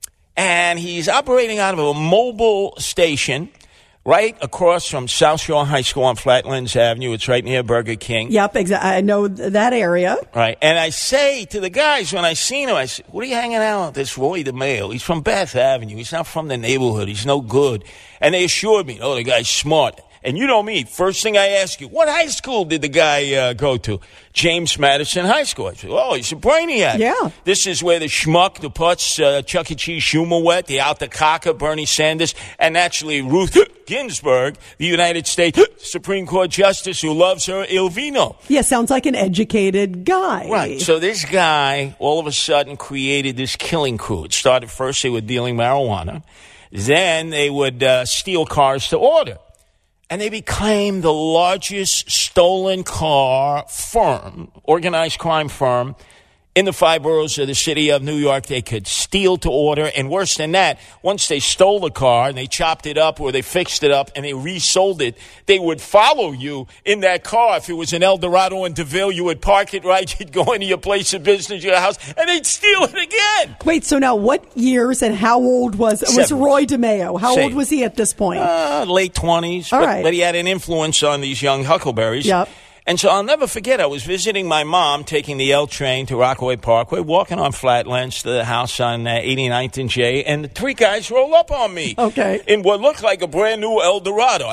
And he's operating out of a mobile station right across from South Shore High School on Flatlands Avenue. It's right near Burger King. Yep, exactly. I know that area. Right. And I say to the guys when I seen him, I said, what are you hanging out with this Roy DeMeo? He's from Bath Avenue. He's not from the neighborhood. He's no good. And they assured me, oh, the guy's smart. And you know me, first thing I ask you, what high school did the guy go to? James Madison High School. I said, oh, he's a brainiac. Yeah. This is where the schmuck, the putz, Chuck E. Cheese, Schumer went, the out the cocker, Bernie Sanders, and actually Ruth Ginsburg, the United States Supreme Court Justice who loves her il vino. Yeah, sounds like an educated guy. Right. So this guy all of a sudden created this killing crew. It started first, they were dealing marijuana. Then they would steal cars to order. And they became the largest stolen car firm, organized crime firm, in the 5 boroughs of the city of New York. They could steal to order. And worse than that, once they stole the car and they chopped it up or they fixed it up and they resold it, they would follow you in that car. If it was an Eldorado in DeVille, you would park it right. You'd go into your place of business, your house, and they'd steal it again. Wait, so now what years and how old was Roy DeMeo? How old was he at this point? Late 20s. All right. But he had an influence on these young huckleberries. Yep. And so I'll never forget, I was visiting my mom, taking the L train to Rockaway Parkway, walking on Flatlands to the house on 89th and J, and the 3 guys roll up on me. Okay. In what looked like a brand new Eldorado.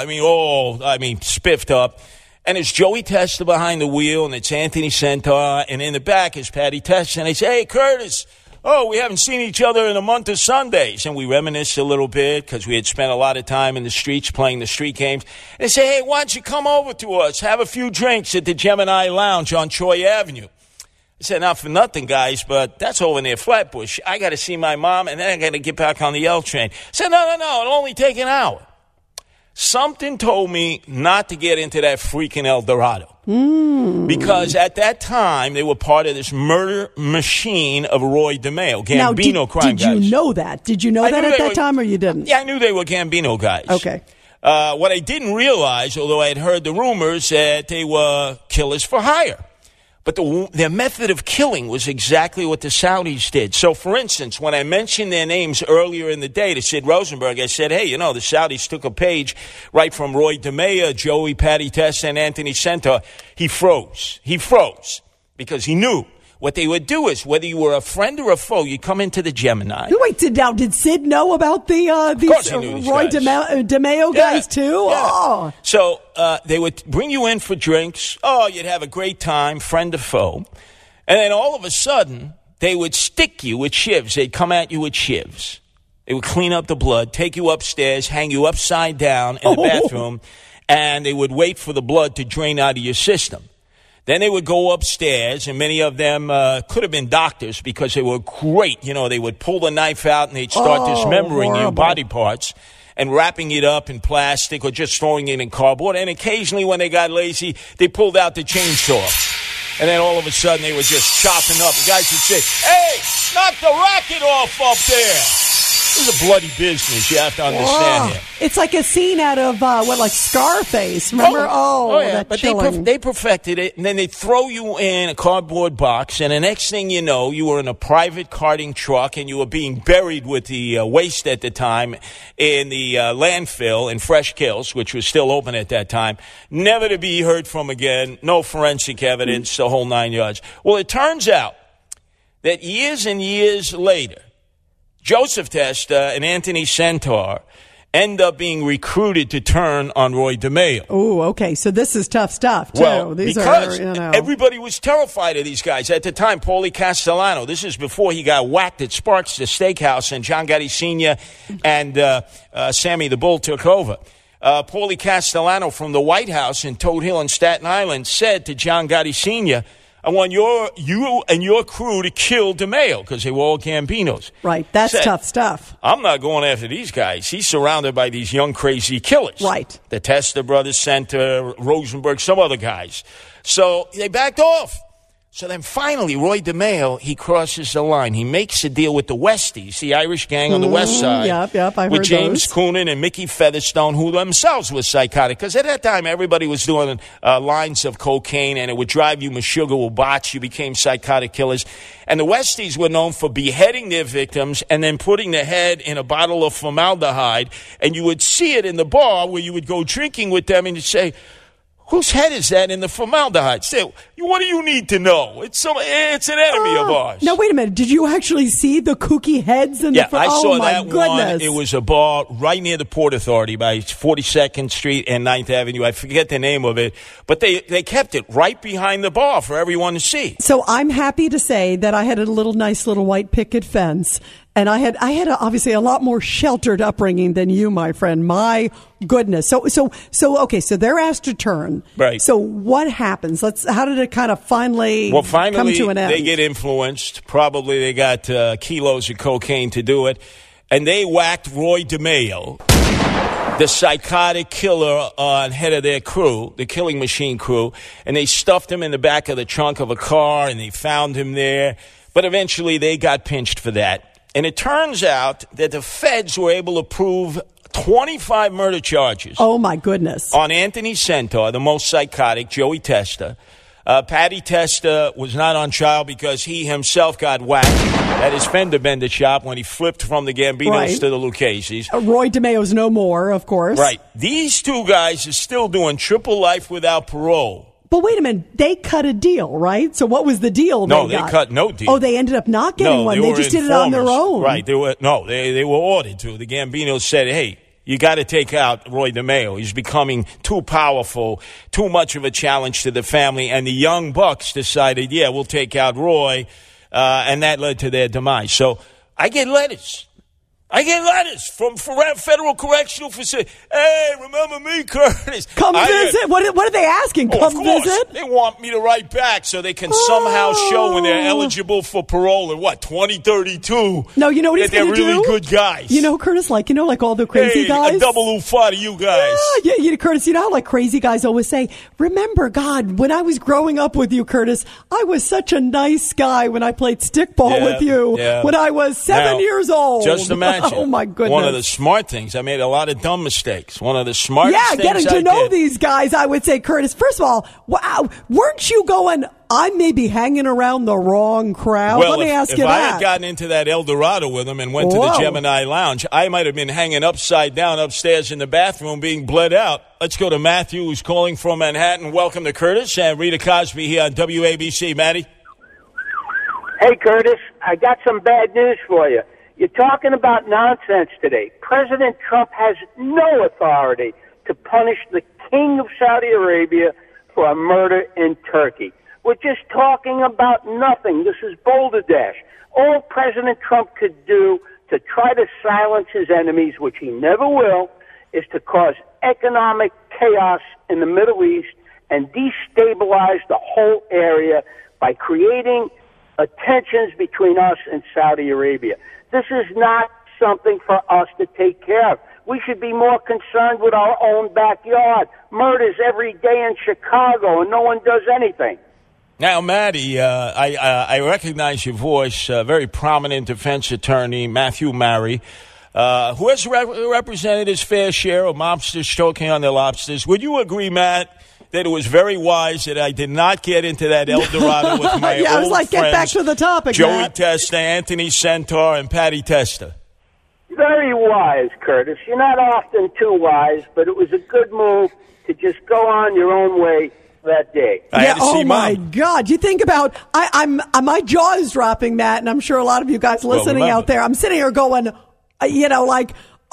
Spiffed up. And it's Joey Testa behind the wheel, and it's Anthony Centaur, and in the back is Patty Testa. And they say, hey, Curtis, we haven't seen each other in a month of Sundays. And we reminisce a little bit because we had spent a lot of time in the streets playing the street games. And they say, hey, why don't you come over to us, have a few drinks at the Gemini Lounge on Troy Avenue. I said, not for nothing, guys, but that's over near Flatbush. I got to see my mom, and then I got to get back on the L train. I said, no, it'll only take an hour. Something told me not to get into that freaking Eldorado. Because at that time, they were part of this murder machine of Roy DeMeo, Gambino crime guys. Did you know that? Did you know that at that time, or you didn't? Yeah, I knew they were Gambino guys. Okay. What I didn't realize, although I had heard the rumors, that they were killers for hire. But their method of killing was exactly what the Saudis did. So, for instance, when I mentioned their names earlier in the day to Sid Rosenberg, I said, hey, the Saudis took a page right from Roy DeMeo, Joey, Patty Testa, and Anthony Centaur. He froze. Because he knew what they would do is, whether you were a friend or a foe, you come into the Gemini. Wait, did Sid know about these Roy DeMeo guys too? Yeah. Oh. So they would bring you in for drinks. Oh, you'd have a great time, friend or foe. And then all of a sudden, they would stick you with shivs. They'd come at you with shivs. They would clean up the blood, take you upstairs, hang you upside down in the bathroom, and they would wait for the blood to drain out of your system. Then they would go upstairs, and many of them could have been doctors because they were great. They would pull the knife out, and they'd start dismembering your body parts and wrapping it up in plastic or just throwing it in cardboard. And occasionally, when they got lazy, they pulled out the chainsaw. And then all of a sudden, they were just chopping up. The guys would say, hey, knock the racket off up there. This is a bloody business, you have to understand here. It's like a scene out of, Scarface. Remember? Yeah. But chilling. they perfected it, and then they throw you in a cardboard box, and the next thing you know, you were in a private carting truck, and you were being buried with the waste at the time in the landfill in Fresh Kills, which was still open at that time, never to be heard from again, no forensic evidence, the whole 9 yards. Well, it turns out that years and years later, Joseph Testa and Anthony Centaur end up being recruited to turn on Roy DeMeo. Oh, okay. So this is tough stuff, too. Well, these because are, everybody was terrified of these guys. At the time, Paulie Castellano, this is before he got whacked at Sparks, the steakhouse, and John Gotti Sr. and Sammy the Bull took over. Paulie Castellano from the White House in Toad Hill in Staten Island said to John Gotti Sr., I want you and your crew to kill DeMeo because they were all Gambinos. Right. That's tough stuff. I'm not going after these guys. He's surrounded by these young, crazy killers. Right. The Testa brothers, Center, Rosenberg, some other guys. So they backed off. So then finally, Roy DeMeo, he crosses the line. He makes a deal with the Westies, the Irish gang on the west side. Yep, I heard with James those. Coonan and Mickey Featherstone, who themselves were psychotic. Because at that time, everybody was doing lines of cocaine, and it would drive you Meshuggah bots. You became psychotic killers. And the Westies were known for beheading their victims and then putting the head in a bottle of formaldehyde. And you would see it in the bar where you would go drinking with them, and you'd say, whose head is that in the formaldehyde? Say, what do you need to know? It's an enemy of ours. Now, wait a minute. Did you actually see the kooky heads in the the I saw my that goodness. one. It was a bar right near the Port Authority by 42nd Street and 9th Avenue. I forget the name of it. But they kept it right behind the bar for everyone to see. So I'm happy to say that I had a nice little white picket fence. And I had obviously a lot more sheltered upbringing than you, my friend. My goodness. So okay. So they're asked to turn. Right. So what happens? How did it kind of finally come to an end? They get influenced. Probably they got kilos of cocaine to do it, and they whacked Roy DeMeo, the psychotic killer, on head of their crew, the Killing Machine crew, and they stuffed him in the back of the trunk of a car, and they found him there. But eventually, they got pinched for that. And it turns out that the feds were able to prove 25 murder charges. Oh, my goodness. On Anthony Centaur, the most psychotic, Joey Testa. Patty Testa was not on trial because he himself got whacked at his fender bender shop when he flipped from the Gambinos to the Lucchese's. Roy DeMeo's no more, of course. Right. These two guys are still doing triple life without parole. But wait a minute, they cut a deal, right? So what was the deal they cut no deal. Oh, they ended up not getting one. They just did it on their own. Right. They were ordered to. The Gambinos said, hey, you got to take out Roy DeMeo. He's becoming too powerful, too much of a challenge to the family. And the young bucks decided, yeah, we'll take out Roy. And that led to their demise. So I get letters. From Federal Correctional Facility. Hey, remember me, Curtis? Come visit? What are they asking? Come visit? They want me to write back so they can somehow show when they're eligible for parole in 2032. No, you know what he's going to do? They're really good guys. You know, Curtis, like all the crazy guys? A double oofa to you guys. Yeah, Curtis, you know how crazy guys always say, remember, God, when I was growing up with you, Curtis, I was such a nice guy when I played stickball with you when I was 7 years old. Just imagine. Oh, my goodness. One of the smart things. I made a lot of dumb mistakes. One of the smartest things getting to know these guys, I would say, Curtis, first of all, wow, weren't you going, I may be hanging around the wrong crowd? Well, let me ask you that. If I had gotten into that El Dorado with him and went to the Gemini Lounge, I might have been hanging upside down upstairs in the bathroom being bled out. Let's go to Matthew, who's calling from Manhattan. Welcome to Curtis and Rita Cosby here on WABC. Matty? Hey, Curtis, I got some bad news for you. You're talking about nonsense today. President Trump has no authority to punish the king of Saudi Arabia for a murder in Turkey. We're just talking about nothing. This is balderdash. All President Trump could do to try to silence his enemies, which he never will, is to cause economic chaos in the Middle East and destabilize the whole area by creating tensions between us and Saudi Arabia. This is not something for us to take care of. We should be more concerned with our own backyard. Murders every day in Chicago, and no one does anything. Now, Maddie, I recognize your voice. Very prominent defense attorney, Matthew Mary, who has represented his fair share of mobsters choking on their lobsters. Would you agree, Matt, that it was very wise that I did not get into that El Dorado with my old I was like, friends, get back to the topic, Joey Matt. Testa, Anthony Centaur, and Patty Testa? Very wise, Curtis. You're not often too wise, but it was a good move to just go on your own way that day. My God. You think about, my jaw is dropping, Matt, and I'm sure a lot of you guys listening out there, I'm sitting here going,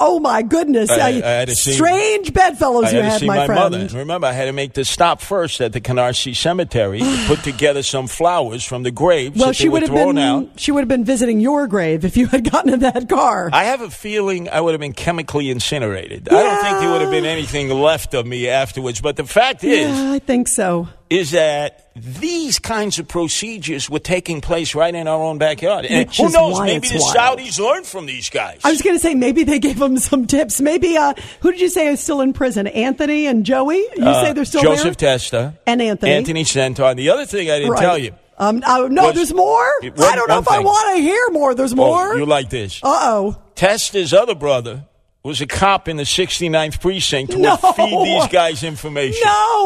Oh, my goodness. I had to see, strange bedfellows you had, my friend. Mother. Remember, I had to make the stop first at the Canarsie Cemetery to put together some flowers from the graves that they were thrown out. She would have been visiting your grave if you had gotten in that car. I have a feeling I would have been chemically incinerated. Yeah. I don't think there would have been anything left of me afterwards. But the fact is... Yeah, I think so. ...is that these kinds of procedures were taking place right in our own backyard. And who knows, maybe the Saudis learned from these guys. I was going to say, maybe they gave them some tips. Maybe, who did you say is still in prison? Anthony and Joey? You say they're still Joseph there? Testa. And Anthony. Anthony Centon. The other thing I didn't tell you. No, there's more? I don't know if I want to hear more. There's more? Oh, you like this. Uh-oh. Testa's other brother was a cop in the 69th precinct who would feed these guys information.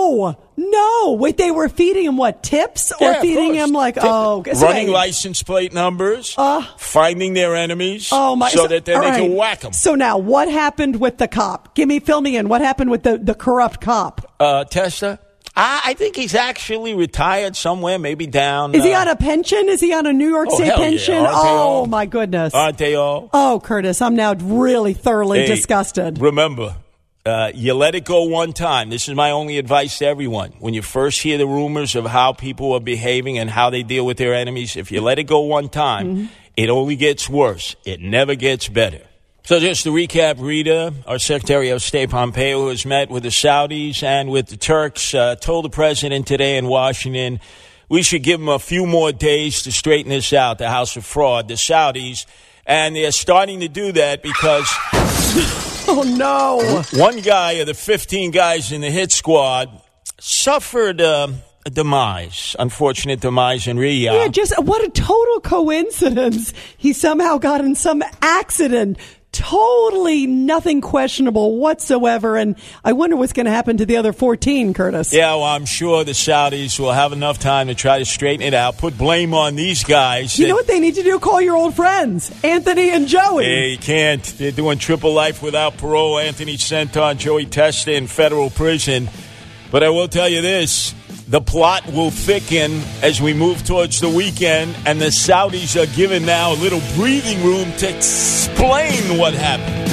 No. Wait, they were feeding him what, tips? Or feeding him like, running license plate numbers, finding their enemies, so that then they can whack them. So now, what happened with the cop? Fill me in. What happened with the corrupt cop? Testa? I think he's actually retired somewhere, maybe down. Is he on a pension? Is he on a New York State pension? Yeah. Oh, my goodness. Aren't they all? Oh, Curtis, I'm now really thoroughly disgusted. Remember, you let it go one time. This is my only advice to everyone. When you first hear the rumors of how people are behaving and how they deal with their enemies, if you let it go one time, it only gets worse. It never gets better. So just to recap, Rita, our Secretary of State Pompeo, who has met with the Saudis and with the Turks, told the president today in Washington we should give them a few more days to straighten this out, the House of Fraud, the Saudis. And they're starting to do that because... Oh, no. One guy of the 15 guys in the hit squad suffered a demise, unfortunate demise in Riyadh. Yeah, just what a total coincidence. He somehow got in some accident. Totally nothing questionable whatsoever, and I wonder what's going to happen to the other 14, Curtis. Yeah, well, I'm sure the Saudis will have enough time to try to straighten it out, put blame on these guys. You know what they need to do? Call your old friends, Anthony and Joey. They can't. They're doing triple life without parole. Anthony Centon, Joey Testa in federal prison. But I will tell you this. The plot will thicken as we move towards the weekend, and the Saudis are given now a little breathing room to explain what happened.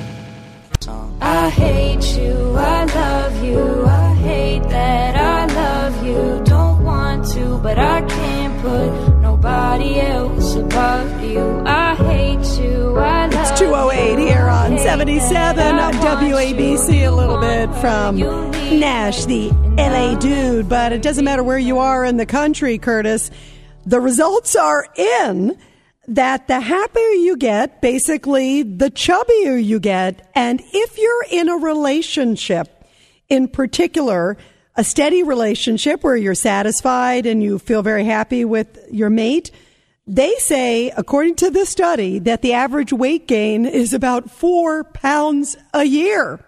I hate you, I love you, I hate that I love you. Don't want to, but I can't put nobody else above you. I hate you, I love you. It's 2:08 here on 77 on WABC. A little bit from Nash, the LA dude, but it doesn't matter where you are in the country, Curtis. The results are in that the happier you get, basically the chubbier you get. And if you're in a relationship, in particular, a steady relationship where you're satisfied and you feel very happy with your mate, they say, according to this study, that the average weight gain is about 4 pounds a year.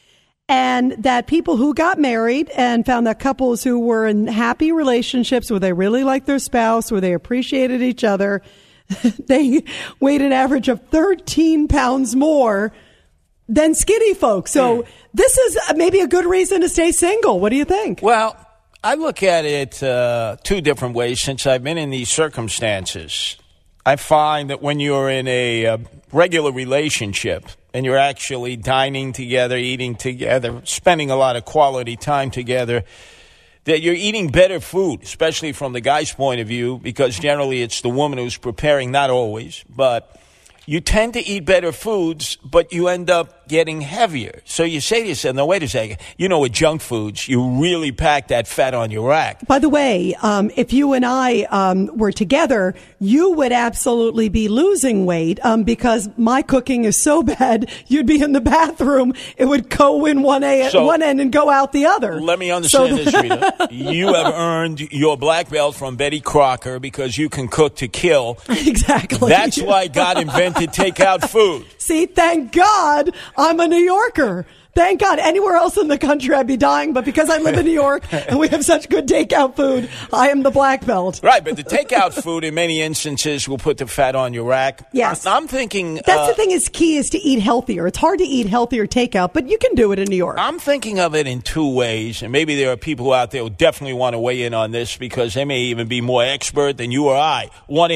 And that people who got married and found that couples who were in happy relationships where they really liked their spouse, where they appreciated each other, they weighed an average of 13 pounds more than skinny folks. So this is maybe a good reason to stay single. What do you think? Well, I look at it two different ways since I've been in these circumstances. I find that when you're in a regular relationship and you're actually dining together, eating together, spending a lot of quality time together, that you're eating better food, especially from the guy's point of view, because generally it's the woman who's preparing, not always, but you tend to eat better foods, but you end up getting heavier. So you say to yourself, no, wait a second. You know, with junk foods, you really pack that fat on your rack. By the way, if you and I were together, you would absolutely be losing weight because my cooking is so bad, you'd be in the bathroom. It would go in one end and go out the other. Let me understand this, Rita. You have earned your black belt from Betty Crocker because you can cook to kill. Exactly. That's why God invented takeout food. See, thank God I'm a New Yorker. Thank God. Anywhere else in the country, I'd be dying. But because I live in New York and we have such good takeout food, I am the black belt. Right, but the takeout food in many instances will put the fat on your rack. Yes. I'm thinking... That's the thing is key is to eat healthier. It's hard to eat healthier takeout, but you can do it in New York. I'm thinking of it in two ways, and maybe there are people out there who definitely want to weigh in on this because they may even be more expert than you or I.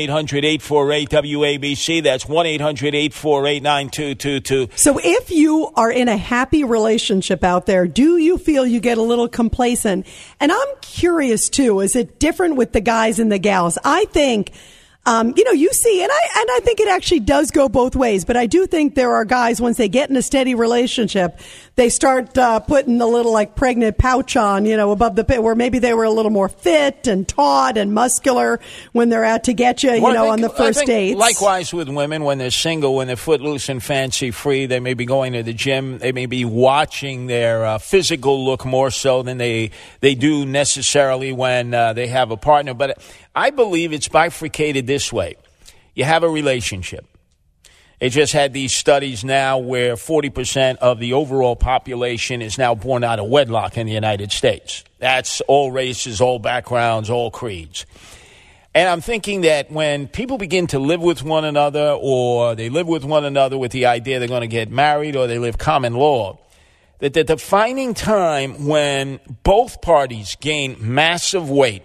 1-800-848-WABC. That's 1-800-848-9222. So if you are in a happy relationship out there, do you feel you get a little complacent? And I'm curious, too, is it different with the guys and the gals? I think... you see, and I think it actually does go both ways, but I do think there are guys, once they get in a steady relationship, they start putting the little like pregnant pouch on, above the pit, where maybe they were a little more fit and taut and muscular when they're out to get you, on the first dates. Likewise with women, when they're single, when they're footloose and fancy free, they may be going to the gym, they may be watching their physical look more so than they do necessarily when they have a partner. But I believe it's bifurcated this way. You have a relationship. They just had these studies now where 40% of the overall population is now born out of wedlock in the United States. That's all races, all backgrounds, all creeds. And I'm thinking that when people begin to live with one another, or they live with one another with the idea they're going to get married, or they live common law, that the defining time when both parties gain massive weight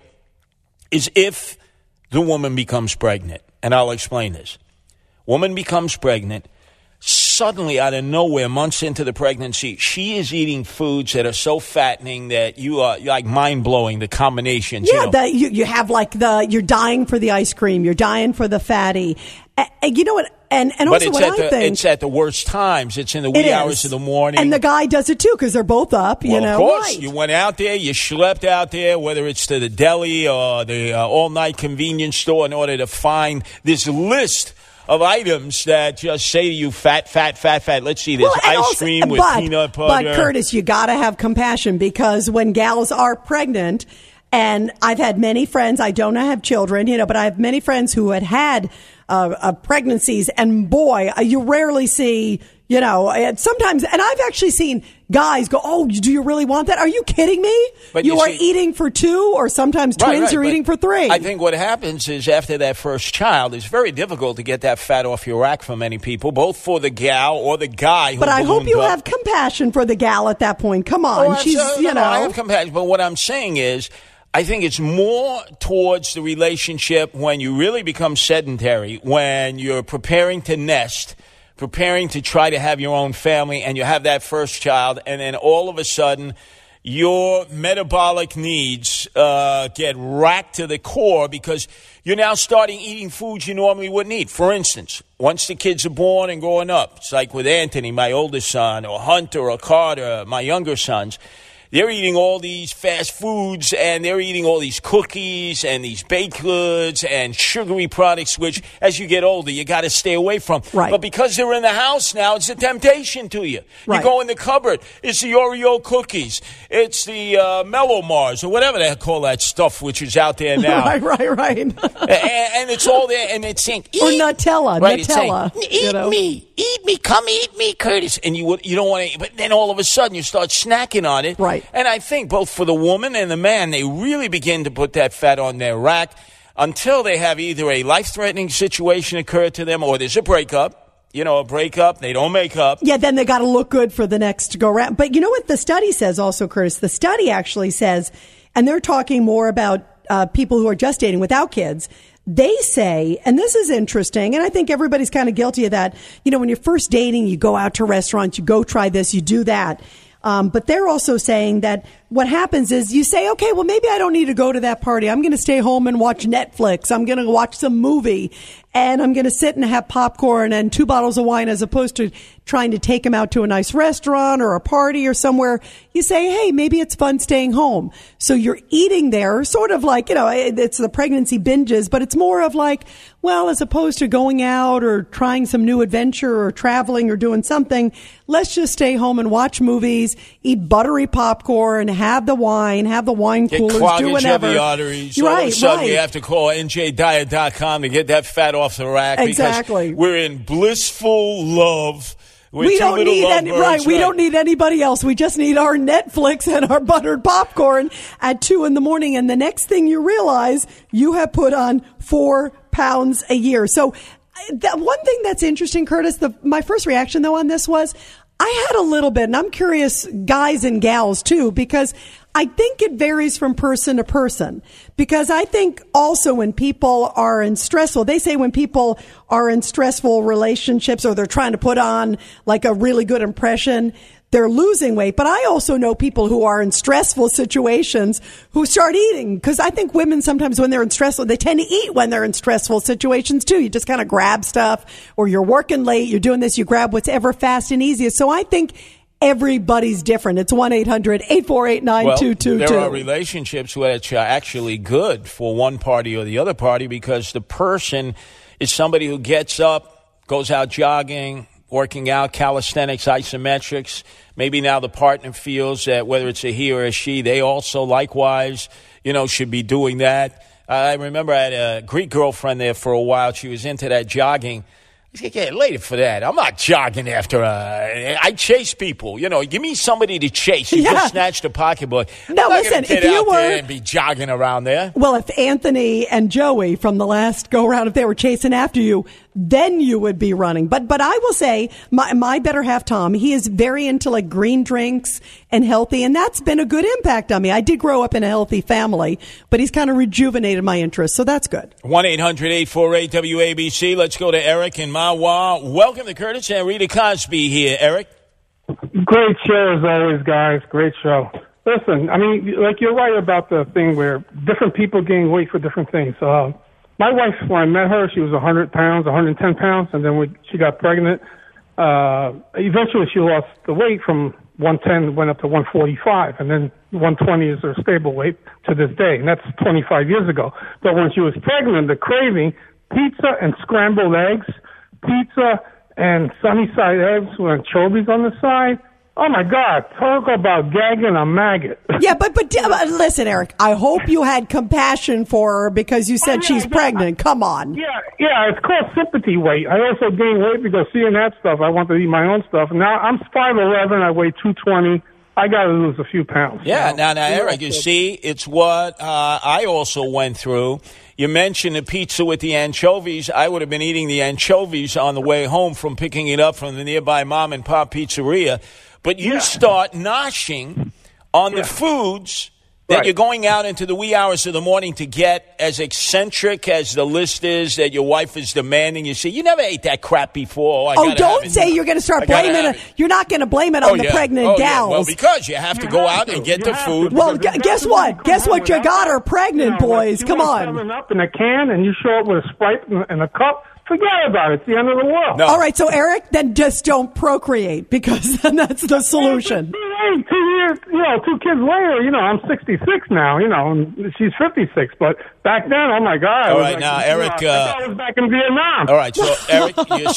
is if the woman becomes pregnant. And I'll explain this. Woman becomes pregnant. Suddenly, out of nowhere, months into the pregnancy, she is eating foods that are so fattening that you are like mind-blowing, the combinations. Yeah, you have you're dying for the ice cream. You're dying for the fatty. And you know what? And also what I think. It's at the worst times. It's in the wee hours of the morning. And the guy does it too because they're both up, Of course. Right. You went out there, you schlepped out there, whether it's to the deli or the all-night convenience store in order to find this list of items that just say to you, fat, fat, fat, fat. Let's see this ice cream with peanut butter. But, Curtis, you got to have compassion because when gals are pregnant, and I've had many friends, I don't have children, but I have many friends who had pregnancies, and boy, you rarely see, sometimes, and I've actually seen guys go, oh, do you really want that? Are you kidding me? But you are eating for two, or sometimes twins are eating for three. I think what happens is after that first child, it's very difficult to get that fat off your rack for many people, both for the gal or the guy who But I hope you up. have compassion for the gal at that point. Come on. I have compassion, but what I'm saying is, I think it's more towards the relationship when you really become sedentary, when you're preparing to nest, preparing to try to have your own family, and you have that first child, and then all of a sudden your metabolic needs get racked to the core because you're now starting eating foods you normally wouldn't eat. For instance, once the kids are born and growing up, it's like with Anthony, my oldest son, or Hunter or Carter, my younger sons. They're eating all these fast foods, and they're eating all these cookies and these baked goods and sugary products, which, as you get older, you got to stay away from. Right. But because they're in the house now, it's a temptation to you. Right. You go in the cupboard, it's the Oreo cookies, it's the Mellow Mars, or whatever they call that stuff which is out there now. Right. and it's all there, and it's saying, or Nutella. Right, Nutella. It's saying, eat me, come eat me, Curtis. And you don't want to, but then all of a sudden you start snacking on it. Right. And I think both for the woman and the man, they really begin to put that fat on their rack until they have either a life-threatening situation occur to them or there's a breakup. They don't make up. Yeah, then they got to look good for the next go-round. But you know what the study says also, Curtis? The study actually says, and they're talking more about people who are just dating without kids, they say, and this is interesting, and I think everybody's kind of guilty of that, when you're first dating, you go out to restaurants, you go try this, you do that. But they're also saying that what happens is you say, okay, well, maybe I don't need to go to that party. I'm going to stay home and watch Netflix. I'm going to watch some movie, and I'm going to sit and have popcorn and 2 bottles of wine as opposed to trying to take them out to a nice restaurant or a party or somewhere. You say, hey, maybe it's fun staying home. So you're eating there, sort of like, it's the pregnancy binges, but it's more of like, well, as opposed to going out or trying some new adventure or traveling or doing something, let's just stay home and watch movies, eat buttery popcorn, have the wine coolers, do whatever. Get clogging arteries. All of a sudden, you have to call NJDiet.com to get that fat off the rack. Exactly. Because we're in blissful love We don't need we don't need anybody else. We just need our Netflix and our buttered popcorn at 2 a.m. And the next thing you realize, you have put on 4 pounds a year. So that one thing that's interesting, Curtis, my first reaction though on this was I had a little bit, and I'm curious, guys and gals too, because I think it varies from person to person. Because I think also when people are in stressful, they say when people are in stressful relationships or they're trying to put on like a really good impression, they're losing weight. But I also know people who are in stressful situations who start eating. Because I think women sometimes when they're in stressful, they tend to eat when they're in stressful situations too. You just kind of grab stuff, or you're working late, you're doing this, you grab whatever fast and easiest. So I think everybody's different. It's 1-800-848-9222. There are relationships which are actually good for one party or the other party because the person is somebody who gets up, goes out jogging, working out, calisthenics, isometrics. Maybe now the partner feels that whether it's a he or a she, they also likewise, should be doing that. I remember I had a Greek girlfriend there for a while. She was into that jogging. I said, get later for that. I'm not jogging after I chase people. Give me somebody to chase. You just snatched a pocketbook. No, listen, if you were there and be jogging around there. Well, if Anthony and Joey from the last go around, if they were chasing after you, then you would be running. But I will say, my better half, Tom, he is very into like green drinks and healthy, and that's been a good impact on me. I did grow up in a healthy family, but he's kind of rejuvenated my interest, so that's good. 1-800-848-WABC. Let's go to Eric in Mahwah. Welcome to Curtis and Rita Cosby here. Eric? Great show as always, guys. Great show. Listen, I mean, like you're right about the thing where different people gain weight for different things. My wife, when I met her, she was 100 pounds, 110 pounds, and then when she got pregnant, eventually she lost the weight from 110, went up to 145, and then 120 is her stable weight to this day, and that's 25 years ago. But when she was pregnant, the craving, pizza and scrambled eggs, pizza and sunny side eggs with anchovies on the side. Oh, my God. Talk about gagging a maggot. Yeah, but listen, Eric, I hope you had compassion for her because you said she's pregnant. Come on. Yeah, it's called sympathy weight. I also gained weight because seeing that stuff, I want to eat my own stuff. Now, I'm 5'11", I weigh 220. I got to lose a few pounds. Yeah, now, Eric, you see, it's what I also went through. You mentioned the pizza with the anchovies. I would have been eating the anchovies on the way home from picking it up from the nearby mom-and-pop pizzeria. But you start noshing on the foods that you're going out into the wee hours of the morning to get, as eccentric as the list is that your wife is demanding. You say, you never ate that crap before. Don't say you're going to start blaming it. You're not going to blame it on the pregnant gals. Well, because you have to go out and get the food. Well, guess what? Guess what? You got her pregnant, boys. Come on. You up in a can and you show up with a Sprite in a cup. Forget about it. It's the end of the world. No. All right, so Eric, then just don't procreate because then that's the solution. 2 years, 2 kids later, I'm 66 now, and she's 56. But back then, oh my God. All right, now, Eric. I was back in Vietnam. All right, so Eric, you're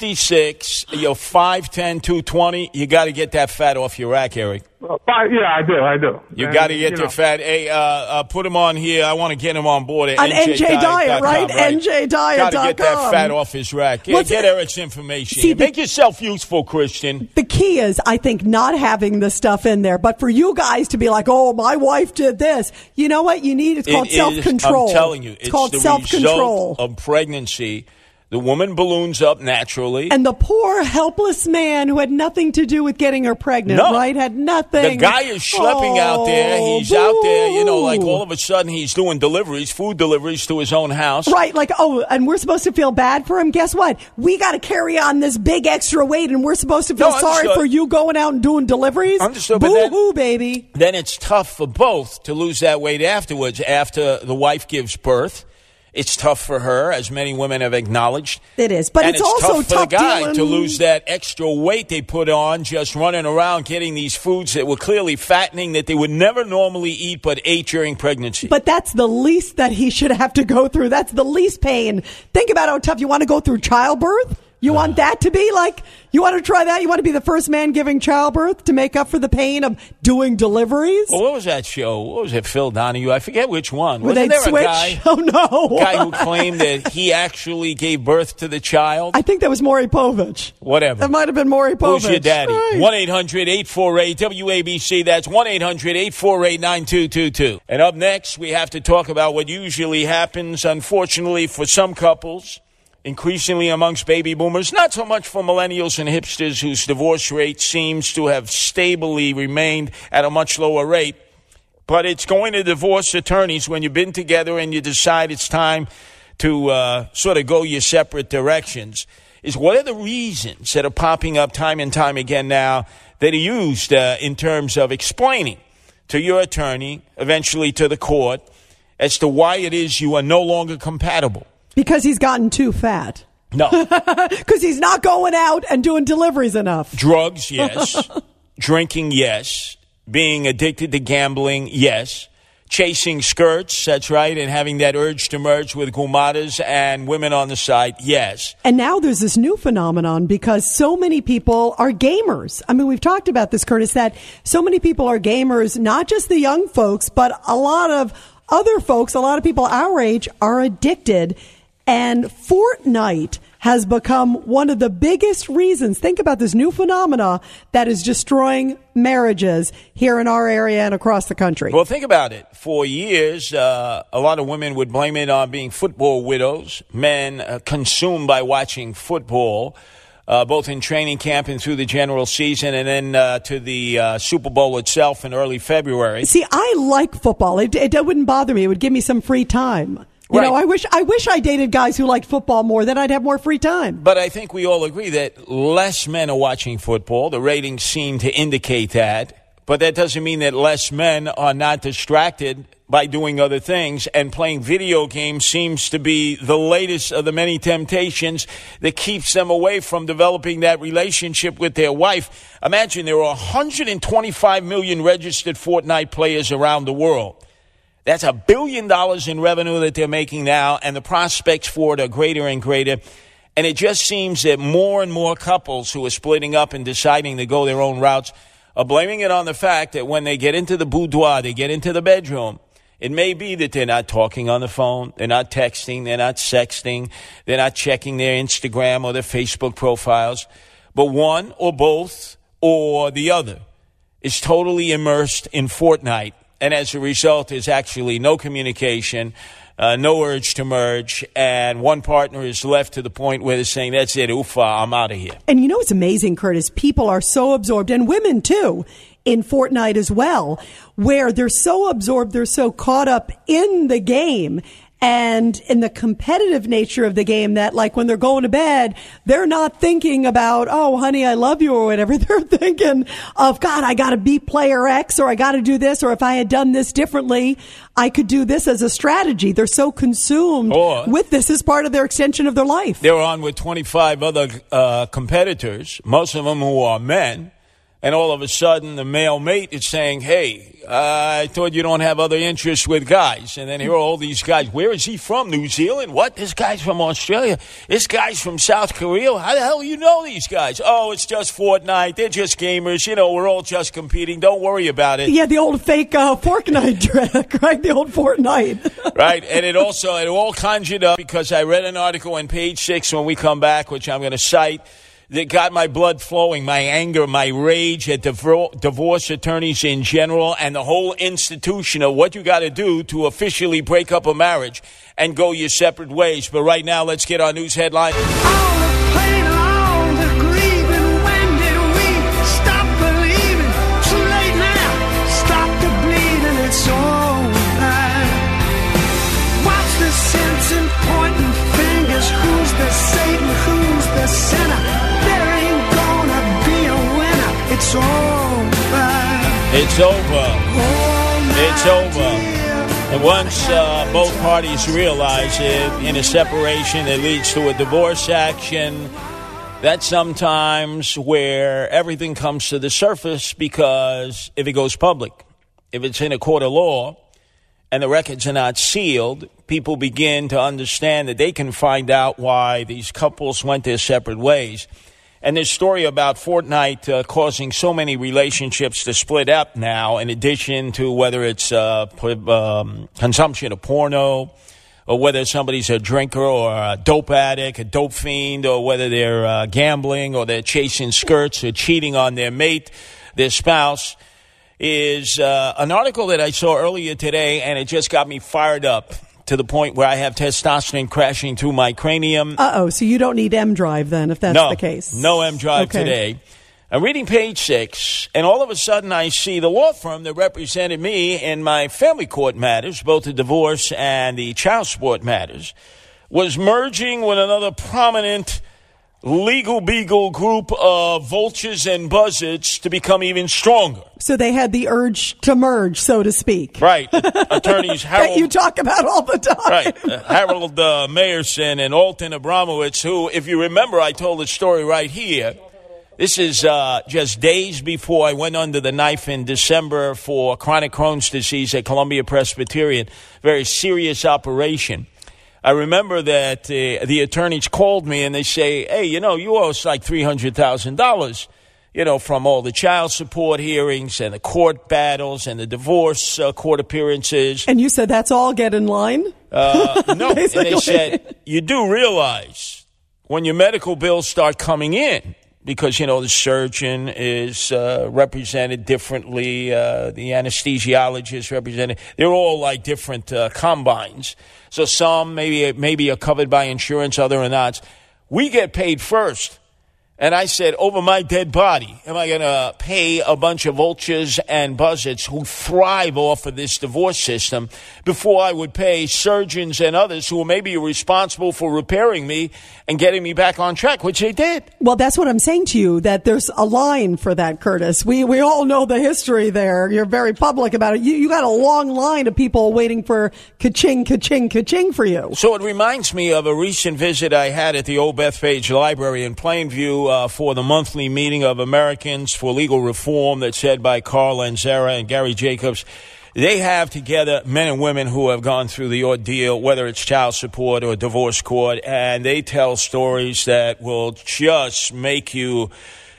66, you're 5'10", 220. You got to get that fat off your rack, Eric. I do. You got to get the fat. Hey, put him on here. I want to get him on board at NJ Diet, right? NJDiet.com. Got to get that fat off his rack. Yeah, get Eric's information. Make yourself useful, Christian. The key is, I think, not having the stuff in there. But for you guys to be like, oh, my wife did this. You know what you need? It's called self-control. I'm telling you. It's called the self-control. result of pregnancy. The woman balloons up naturally. And the poor, helpless man who had nothing to do with getting her pregnant, right? Had nothing. The guy is schlepping out there. He's out there, like all of a sudden he's doing deliveries, food deliveries to his own house. Right, and we're supposed to feel bad for him. Guess what? We got to carry on this big extra weight, and we're supposed to feel sorry for you going out and doing deliveries? Understood. Boo-hoo, baby. Then it's tough for both to lose that weight afterwards, after the wife gives birth. It's tough for her, as many women have acknowledged. It is, but it's also tough for the guy to lose that extra weight they put on just running around getting these foods that were clearly fattening that they would never normally eat but ate during pregnancy. But that's the least that he should have to go through. That's the least pain. Think about how tough you want to go through childbirth. You want that to be like, you want to try that? You want to be the first man giving childbirth to make up for the pain of doing deliveries? Well, what was that show? What was it, Phil Donahue? I forget which one. Where Wasn't they'd there switch? a guy, Oh, no. guy who claimed that he actually gave birth to the child? I think that was Maury Povich. Whatever. That might have been Maury Povich. Who's your daddy? Right. 1-800-848-WABC. That's 1-800-848-9222. And up next, we have to talk about what usually happens, unfortunately, for some couples, increasingly amongst baby boomers, not so much for millennials and hipsters whose divorce rate seems to have stably remained at a much lower rate, but it's going to divorce attorneys when you've been together and you decide it's time to sort of go your separate directions, is what are the reasons that are popping up time and time again now that are used in terms of explaining to your attorney, eventually to the court, as to why it is you are no longer compatible. Because he's gotten too fat. No. Because he's not going out and doing deliveries enough. Drugs, yes. Drinking, yes. Being addicted to gambling, yes. Chasing skirts, that's right, and having that urge to merge with gumadas and women on the side, yes. And now there's this new phenomenon because so many people are gamers. I mean, we've talked about this, Curtis, that so many people are gamers, not just the young folks, but a lot of other folks, a lot of people our age are addicted. And Fortnite has become one of the biggest reasons. Think about this new phenomena that is destroying marriages here in our area and across the country. Well, think about it. For years, a lot of women would blame it on being football widows, men consumed by watching football, both in training camp and through the general season, and then to the Super Bowl itself in early February. See, I like football. It wouldn't bother me. It would give me some free time. You know, I wish I dated guys who liked football more. Then I'd have more free time. But I think we all agree that less men are watching football. The ratings seem to indicate that. But that doesn't mean that less men are not distracted by doing other things. And playing video games seems to be the latest of the many temptations that keeps them away from developing that relationship with their wife. Imagine there are 125 million registered Fortnite players around the world. That's $1 billion in revenue that they're making now, and the prospects for it are greater and greater. And it just seems that more and more couples who are splitting up and deciding to go their own routes are blaming it on the fact that when they get into the boudoir, they get into the bedroom, it may be that they're not talking on the phone, they're not texting, they're not sexting, they're not checking their Instagram or their Facebook profiles, but one or both or the other is totally immersed in Fortnite. And as a result, there's actually no communication, no urge to merge, and one partner is left to the point where they're saying, that's it, oofa, I'm out of here. And you know what's amazing, Curtis? People are so absorbed, and women too, in Fortnite as well, where they're so absorbed, they're so caught up in the game and in the competitive nature of the game that, like, when they're going to bed, they're not thinking about, oh, honey, I love you or whatever. They're thinking of, God, I got to beat player X, or I got to do this, or if I had done this differently, I could do this as a strategy. They're so consumed with this as part of their extension of their life. They're on with 25 other competitors, most of them who are men. And all of a sudden, the male mate is saying, hey, I thought you don't have other interests with guys. And then here are all these guys. Where is he from? New Zealand? What? This guy's from Australia. This guy's from South Korea. How the hell do you know these guys? Oh, it's just Fortnite. They're just gamers. You know, we're all just competing. Don't worry about it. Yeah, the old fake Fortnite trick, right? The old Fortnite. Right. And it all conjured up because I read an article on Page 6 when we come back, which I'm going to cite, that got my blood flowing, my anger, my rage at divorce attorneys in general and the whole institution of what you got to do to officially break up a marriage and go your separate ways. But right now, let's get our news headline. It's over. It's over. And once both parties realize it, in a separation that leads to a divorce action, that's sometimes where everything comes to the surface, because if it goes public, if it's in a court of law and the records are not sealed, people begin to understand that they can find out why these couples went their separate ways. And this story about Fortnite causing so many relationships to split up now, in addition to whether it's consumption of porno, or whether somebody's a drinker or a dope addict, a dope fiend, or whether they're gambling or they're chasing skirts or cheating on their mate, their spouse, is an article that I saw earlier today, and it just got me fired up to the point where I have testosterone crashing through my cranium. So you don't need M-Drive then, if that's the case. No M-Drive today. I'm reading page 6, and all of a sudden I see the law firm that represented me in my family court matters, both the divorce and the child support matters, was merging with another prominent legal beagle group of vultures and buzzards to become even stronger. So they had the urge to merge, so to speak. Right. Attorneys Harold... that you talk about all the time. Right. Harold Mayerson and Alton Abramowitz, who, if you remember, I told the story right here. This is just days before I went under the knife in December for chronic Crohn's disease at Columbia Presbyterian. Very serious operation. I remember that the attorneys called me and they say, hey, you owe us like $300,000, from all the child support hearings and the court battles and the divorce court appearances. And you said that's all get in line? No. And they said, you do realize when your medical bills start coming in, because, the surgeon is represented differently, the anesthesiologist represented. They're all like different combines. So some maybe are covered by insurance, other are not. We get paid first. And I said, over my dead body, am I going to pay a bunch of vultures and buzzards who thrive off of this divorce system before I would pay surgeons and others who may be responsible for repairing me and getting me back on track, which they did. Well, that's what I'm saying to you, that there's a line for that, Curtis. We all know the history there. You're very public about it. You got a long line of people waiting for ka-ching, ka-ching, ka-ching for you. So it reminds me of a recent visit I had at the Old Bethpage Library in Plainview for the monthly meeting of Americans for Legal Reform that's led by Carl Lanzera and Gary Jacobs. They have together men and women who have gone through the ordeal, whether it's child support or divorce court, and they tell stories that will just make your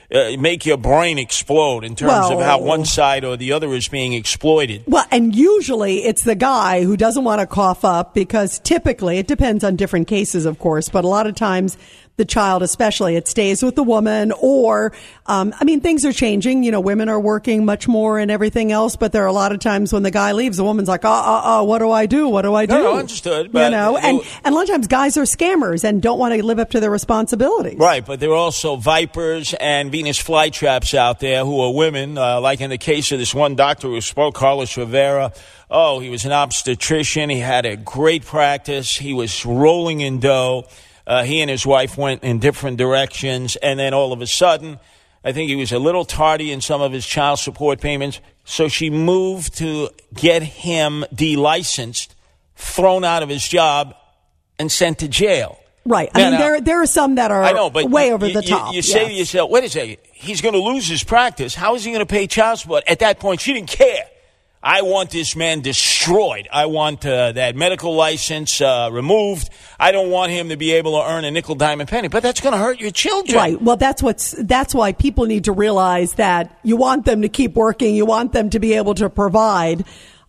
brain explode in terms of how one side or the other is being exploited. Well, and usually it's the guy who doesn't want to cough up because typically, it depends on different cases, of course, but a lot of times the child especially, it stays with the woman or, things are changing. Women are working much more and everything else, but there are a lot of times when the guy leaves, the woman's like, what do I do? What do I do? No, understood. But, and a lot of times guys are scammers and don't want to live up to their responsibilities. Right, but there are also vipers and Venus flytraps out there who are women, like in the case of this one doctor who spoke, Carlos Rivera. Oh, he was an obstetrician. He had a great practice. He was rolling in dough. He and his wife went in different directions, and then all of a sudden, I think he was a little tardy in some of his child support payments, so she moved to get him delicensed, thrown out of his job, and sent to jail. Right. There are some that are way over the top. You say to yourself, wait a second, he's going to lose his practice. How is he going to pay child support? At that point, she didn't care. I want this man destroyed. I want that medical license removed. I don't want him to be able to earn a nickel, dime, and penny. But that's going to hurt your children. Right. Well, that's why people need to realize that you want them to keep working. You want them to be able to provide.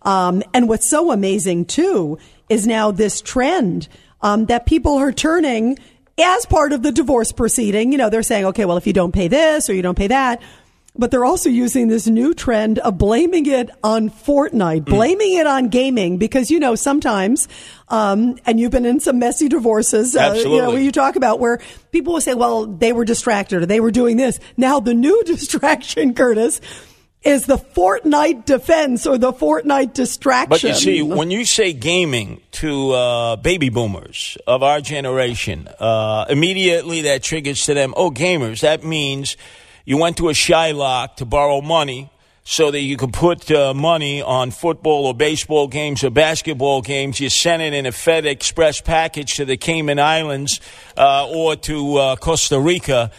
And what's so amazing, too, is now this trend that people are turning as part of the divorce proceeding. They're saying, okay, well, if you don't pay this or you don't pay that. But they're also using this new trend of blaming it on Fortnite, blaming it on gaming, because, sometimes, and you've been in some messy divorces, when you talk about where people will say, well, they were distracted or they were doing this. Now, the new distraction, Curtis, is the Fortnite defense or the Fortnite distraction. But you see, when you say gaming to baby boomers of our generation, immediately that triggers to them, gamers, that means you went to a Shylock to borrow money so that you could put money on football or baseball games or basketball games. You sent it in a FedExpress package to the Cayman Islands or to Costa Rica.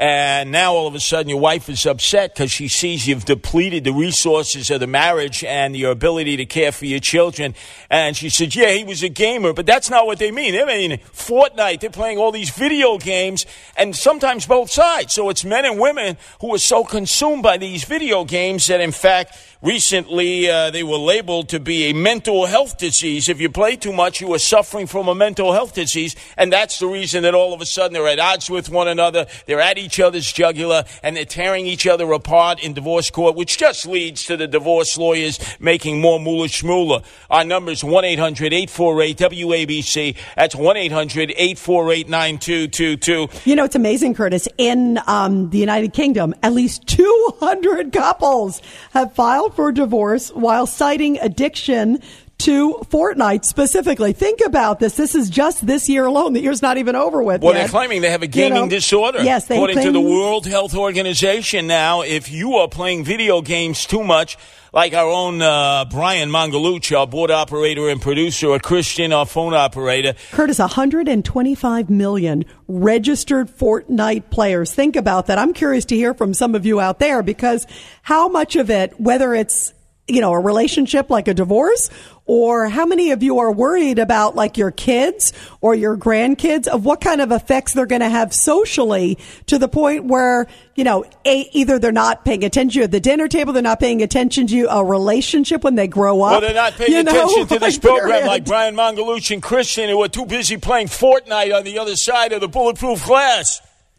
And now all of a sudden your wife is upset because she sees you've depleted the resources of the marriage and your ability to care for your children. And she said, yeah, he was a gamer, but that's not what they mean. They mean Fortnite. They're playing all these video games, and sometimes both sides. So it's men and women who are so consumed by these video games that, in fact, recently they were labeled to be a mental health disease. If you play too much, you are suffering from a mental health disease, and that's the reason that all of a sudden they're at odds with one another, they're at each other's jugular, and they're tearing each other apart in divorce court, which just leads to the divorce lawyers making more moolah shmoolah. Our number is 1-800-848-WABC. That's 1-800-848-9222. You know, it's amazing, Curtis. In the United Kingdom, at least 200 couples have filed for divorce while citing addiction to Fortnite specifically. Think about this. This is just this year alone. The year's not even over with Well, yet. they're claiming they have a gaming disorder. Yes, they according claim to the World Health Organization. Now, if you are playing video games too much, like our own Brian Mangalucci, our board operator and producer, or Christian, our phone operator. Curtis, 125 million registered Fortnite players. Think about that. I'm curious to hear from some of you out there, because how much of it, whether it's, you know, a relationship like a divorce, or how many of you are worried about, like, your kids or your grandkids, of what kind of effects they're going to have socially, to the point where, you know, either they're not paying attention to you at the dinner table, they're not paying attention to a relationship when they grow up. Well, they're not paying attention to this program, like Brian Mangalucci and Christian, who are too busy playing Fortnite on the other side of the bulletproof glass.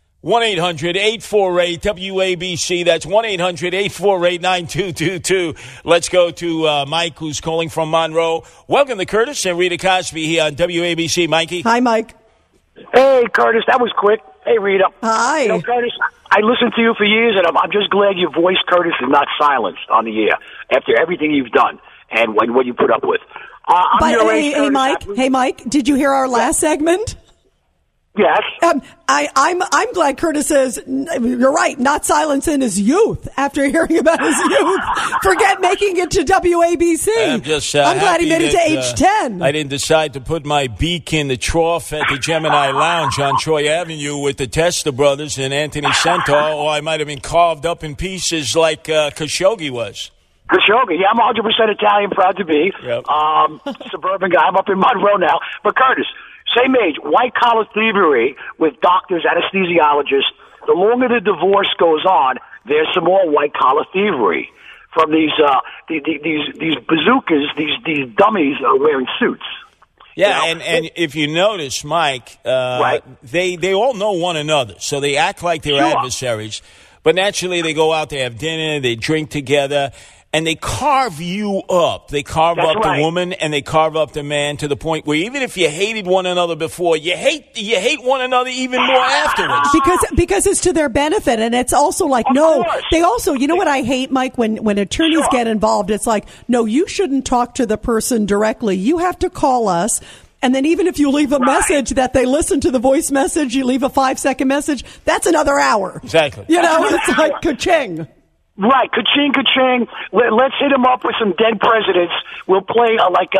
1-800-848-WABC. That's 1-800-848-9222. Let's go to Mike, who's calling from Monroe. Welcome to Curtis and Rita Cosby here on WABC. Mikey. Hi, Mike. Hey, Curtis. That was quick. Hey, Rita. Hi. You know, Curtis, I listened to you for years, and I'm just glad your voice, Curtis, is not silenced on the air after everything you've done and what you put up with. Hey, Mike, did you hear our last segment? Yes. I'm glad Curtis says, you're right, not silencing his youth after hearing about his youth. Forget making it to WABC. I'm glad he made it to age 10. I didn't decide to put my beak in the trough at the Gemini Lounge on Troy Avenue with the Testa brothers and Anthony Centaur, or I might have been carved up in pieces like Khashoggi was. Khashoggi, yeah, I'm 100% Italian, proud to be. Yep. Suburban guy. I'm up in Monroe now. But Curtis, same age, white-collar thievery with doctors, anesthesiologists. The longer the divorce goes on, there's some more white-collar thievery from these bazookas, these dummies are wearing suits. Yeah, you know? and if you notice, Mike, right. they all know one another, so they act like they're adversaries. But naturally, they go out, they have dinner, they drink together, and they carve you up. They carve up the woman and they carve up the man, to the point where even if you hated one another before, you hate one another even more afterwards. Because it's to their benefit, and it's also like, they also, you know what I hate, Mike, when attorneys get involved, it's like, no, you shouldn't talk to the person directly. You have to call us. And then even if you leave a message that they listen to the voice message, you leave a 5-second message, that's another hour. Exactly. You know, it's like ka-ching. Right, ka-ching, ka-ching. Let's hit him up with some dead presidents. We'll play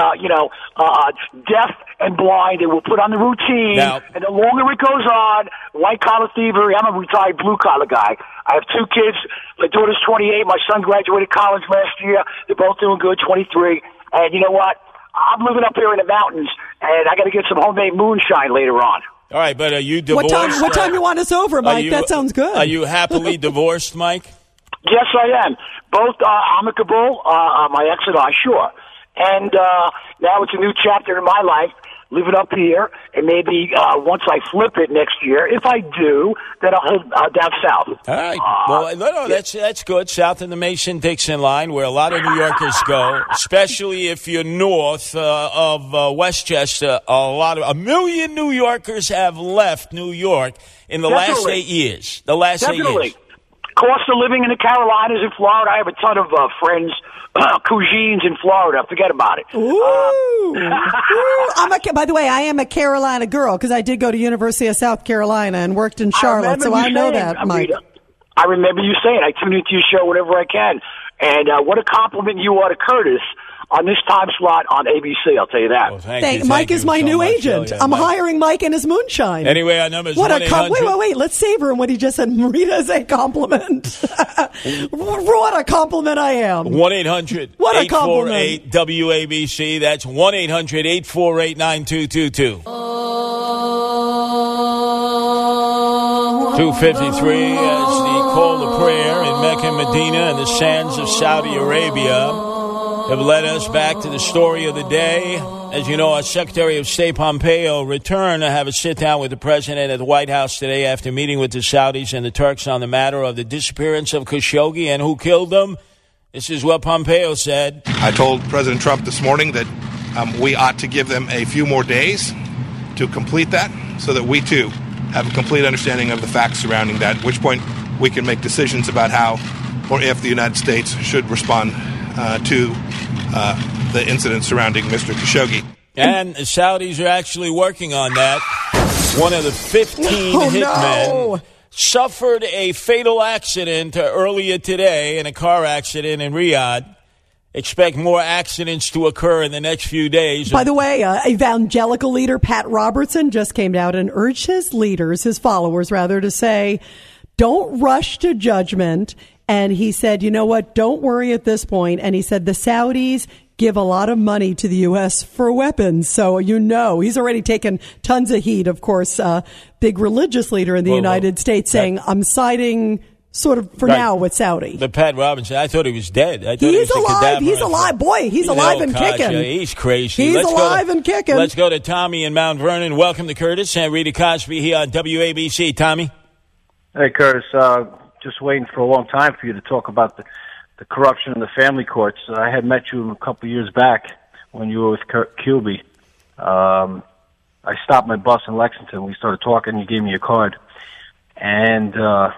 deaf and blind, and we'll put on the routine. Now, and the longer it goes on, white-collar thievery. I'm a retired blue-collar guy. I have 2 kids. My daughter's 28. My son graduated college last year. They're both doing good, 23. And you know what? I'm living up here in the mountains, and I got to get some homemade moonshine later on. All right, but are you divorced? What time you want us over, Mike? That sounds good. Are you happily divorced, Mike? Yes, I am. Both amicable, my ex and I, sure. And now it's a new chapter in my life, living up here, and maybe once I flip it next year, if I do, then I'll head down south. All right. Well, no, that's good. South of the Mason-Dixon line, where a lot of New Yorkers go, especially if you're north of Westchester. A million New Yorkers have left New York in the last 8 years. The last 8 years. Cost of living in the Carolinas and Florida. I have a ton of friends, cousins in Florida. Forget about it. Ooh. By the way, I am a Carolina girl because I did go to University of South Carolina and worked in Charlotte, so I know that, Mike. I remember you saying I tune into your show whenever I can. And what a compliment you are to Curtis on this time slot on ABC, I'll tell you that. Well, Mike is my new agent. I'm hiring Mike and his moonshine. Anyway, our number is wait. Let's savor him what he just said. Rita is a compliment. What a compliment I am. 1-800-848-WABC. That's 1-800-848-9222. 2:53 as the call to prayer in Mecca and Medina and the sands of Saudi Arabia have led us back to the story of the day. As you know, our Secretary of State Pompeo returned to have a sit-down with the president at the White House today after meeting with the Saudis and the Turks on the matter of the disappearance of Khashoggi and who killed them. This is what Pompeo said. I told President Trump this morning that we ought to give them a few more days to complete that so that we, too, have a complete understanding of the facts surrounding that, at which point we can make decisions about how or if the United States should respond to the incident surrounding Mr. Khashoggi. And the Saudis are actually working on that. One of the 15 hitmen suffered a fatal accident earlier today in a car accident in Riyadh. Expect more accidents to occur in the next few days. By the way, evangelical leader Pat Robertson just came out and urged his followers, to say, don't rush to judgment. And he said, you know what, don't worry at this point. And he said the Saudis give a lot of money to the U.S. for weapons. So, he's already taken tons of heat. Of course, big religious leader in the United States saying, I'm siding sort of for now with Saudi. But Pat Robinson, I thought he was dead. I thought he's alive. He's alive. Boy, he's alive and kicking. He's crazy. He's alive and kicking. Let's go to Tommy in Mount Vernon. Welcome to Curtis and Rita Cosby here on WABC. Tommy? Hey, Curtis. Just waiting for a long time for you to talk about the corruption in the family courts. I had met you a couple of years back when you were with Kilby. I stopped my bus in Lexington. We started talking. You gave me your card. And, the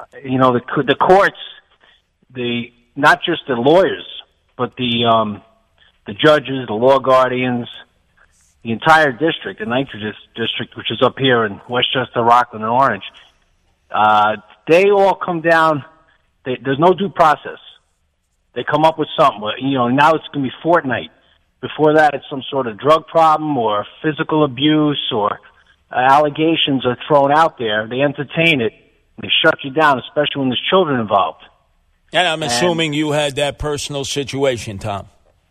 courts, not just the lawyers, but the judges, the law guardians, the entire district, the 9th District, which is up here in Westchester, Rockland, and Orange, they all come down. There's no due process. They come up with something. Now it's going to be fortnight. Before that, it's some sort of drug problem or physical abuse or allegations are thrown out there. They entertain it. They shut you down, especially when there's children involved. And I'm assuming you had that personal situation, Tom.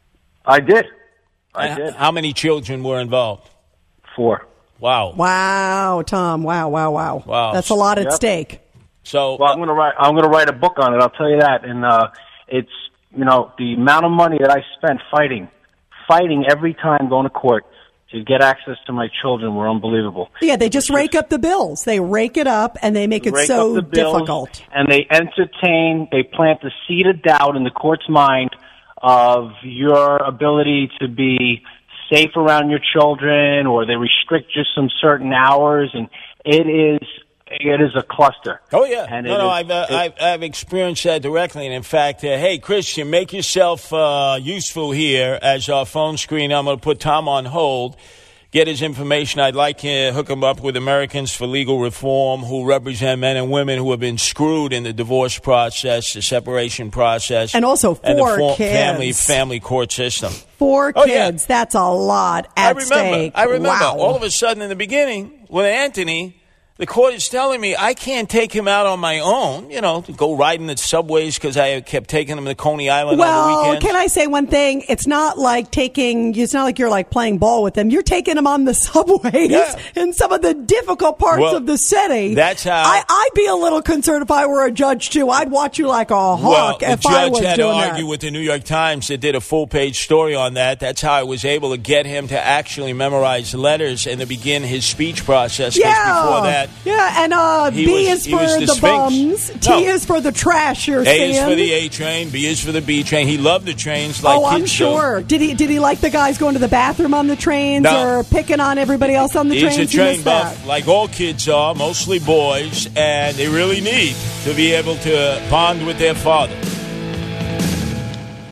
I did. I did. How many children were involved? 4. Wow. Wow, Tom. Wow. That's a lot at stake. So, I'm going to write a book on it. I'll tell you that. And it's the amount of money that I spent fighting every time going to court to get access to my children were unbelievable. Yeah, they just rake up the bills. They rake it up and they make it so difficult. And they plant the seed of doubt in the court's mind of your ability to be safe around your children, or they restrict just some certain hours, and it is a cluster. Oh, yeah. And I've experienced that directly. And, in fact, hey, Christian, make yourself useful here as our phone screen. I'm going to put Tom on hold, get his information. I'd like to hook him up with Americans for Legal Reform, who represent men and women who have been screwed in the divorce process, the separation process. And also 4 kids. Family court system. 4 kids. Yeah. That's a lot at stake. I remember. Wow. All of a sudden in the beginning, with Anthony, the court is telling me I can't take him out on my own, to go riding the subways because I kept taking him to Coney Island on the weekends. Can I say one thing? It's not like you're like playing ball with them. You're taking them on the subways in some of the difficult parts of the city. That's how I'd be a little concerned if I were a judge too. I'd watch you like a hawk if I was doing that. The judge had to argue with the New York Times that did a full-page story on that. That's how I was able to get him to actually memorize letters and to begin his speech process. Because before that, yeah, and B is for the bums, T is for the trash you're saying. A is for the A train, B is for the B train. He loved the trains like kids I'm sure. do. Did he like the guys going to the bathroom on the trains or picking on everybody else on the trains? He's a train buff, like all kids are, mostly boys, and they really need to be able to bond with their father.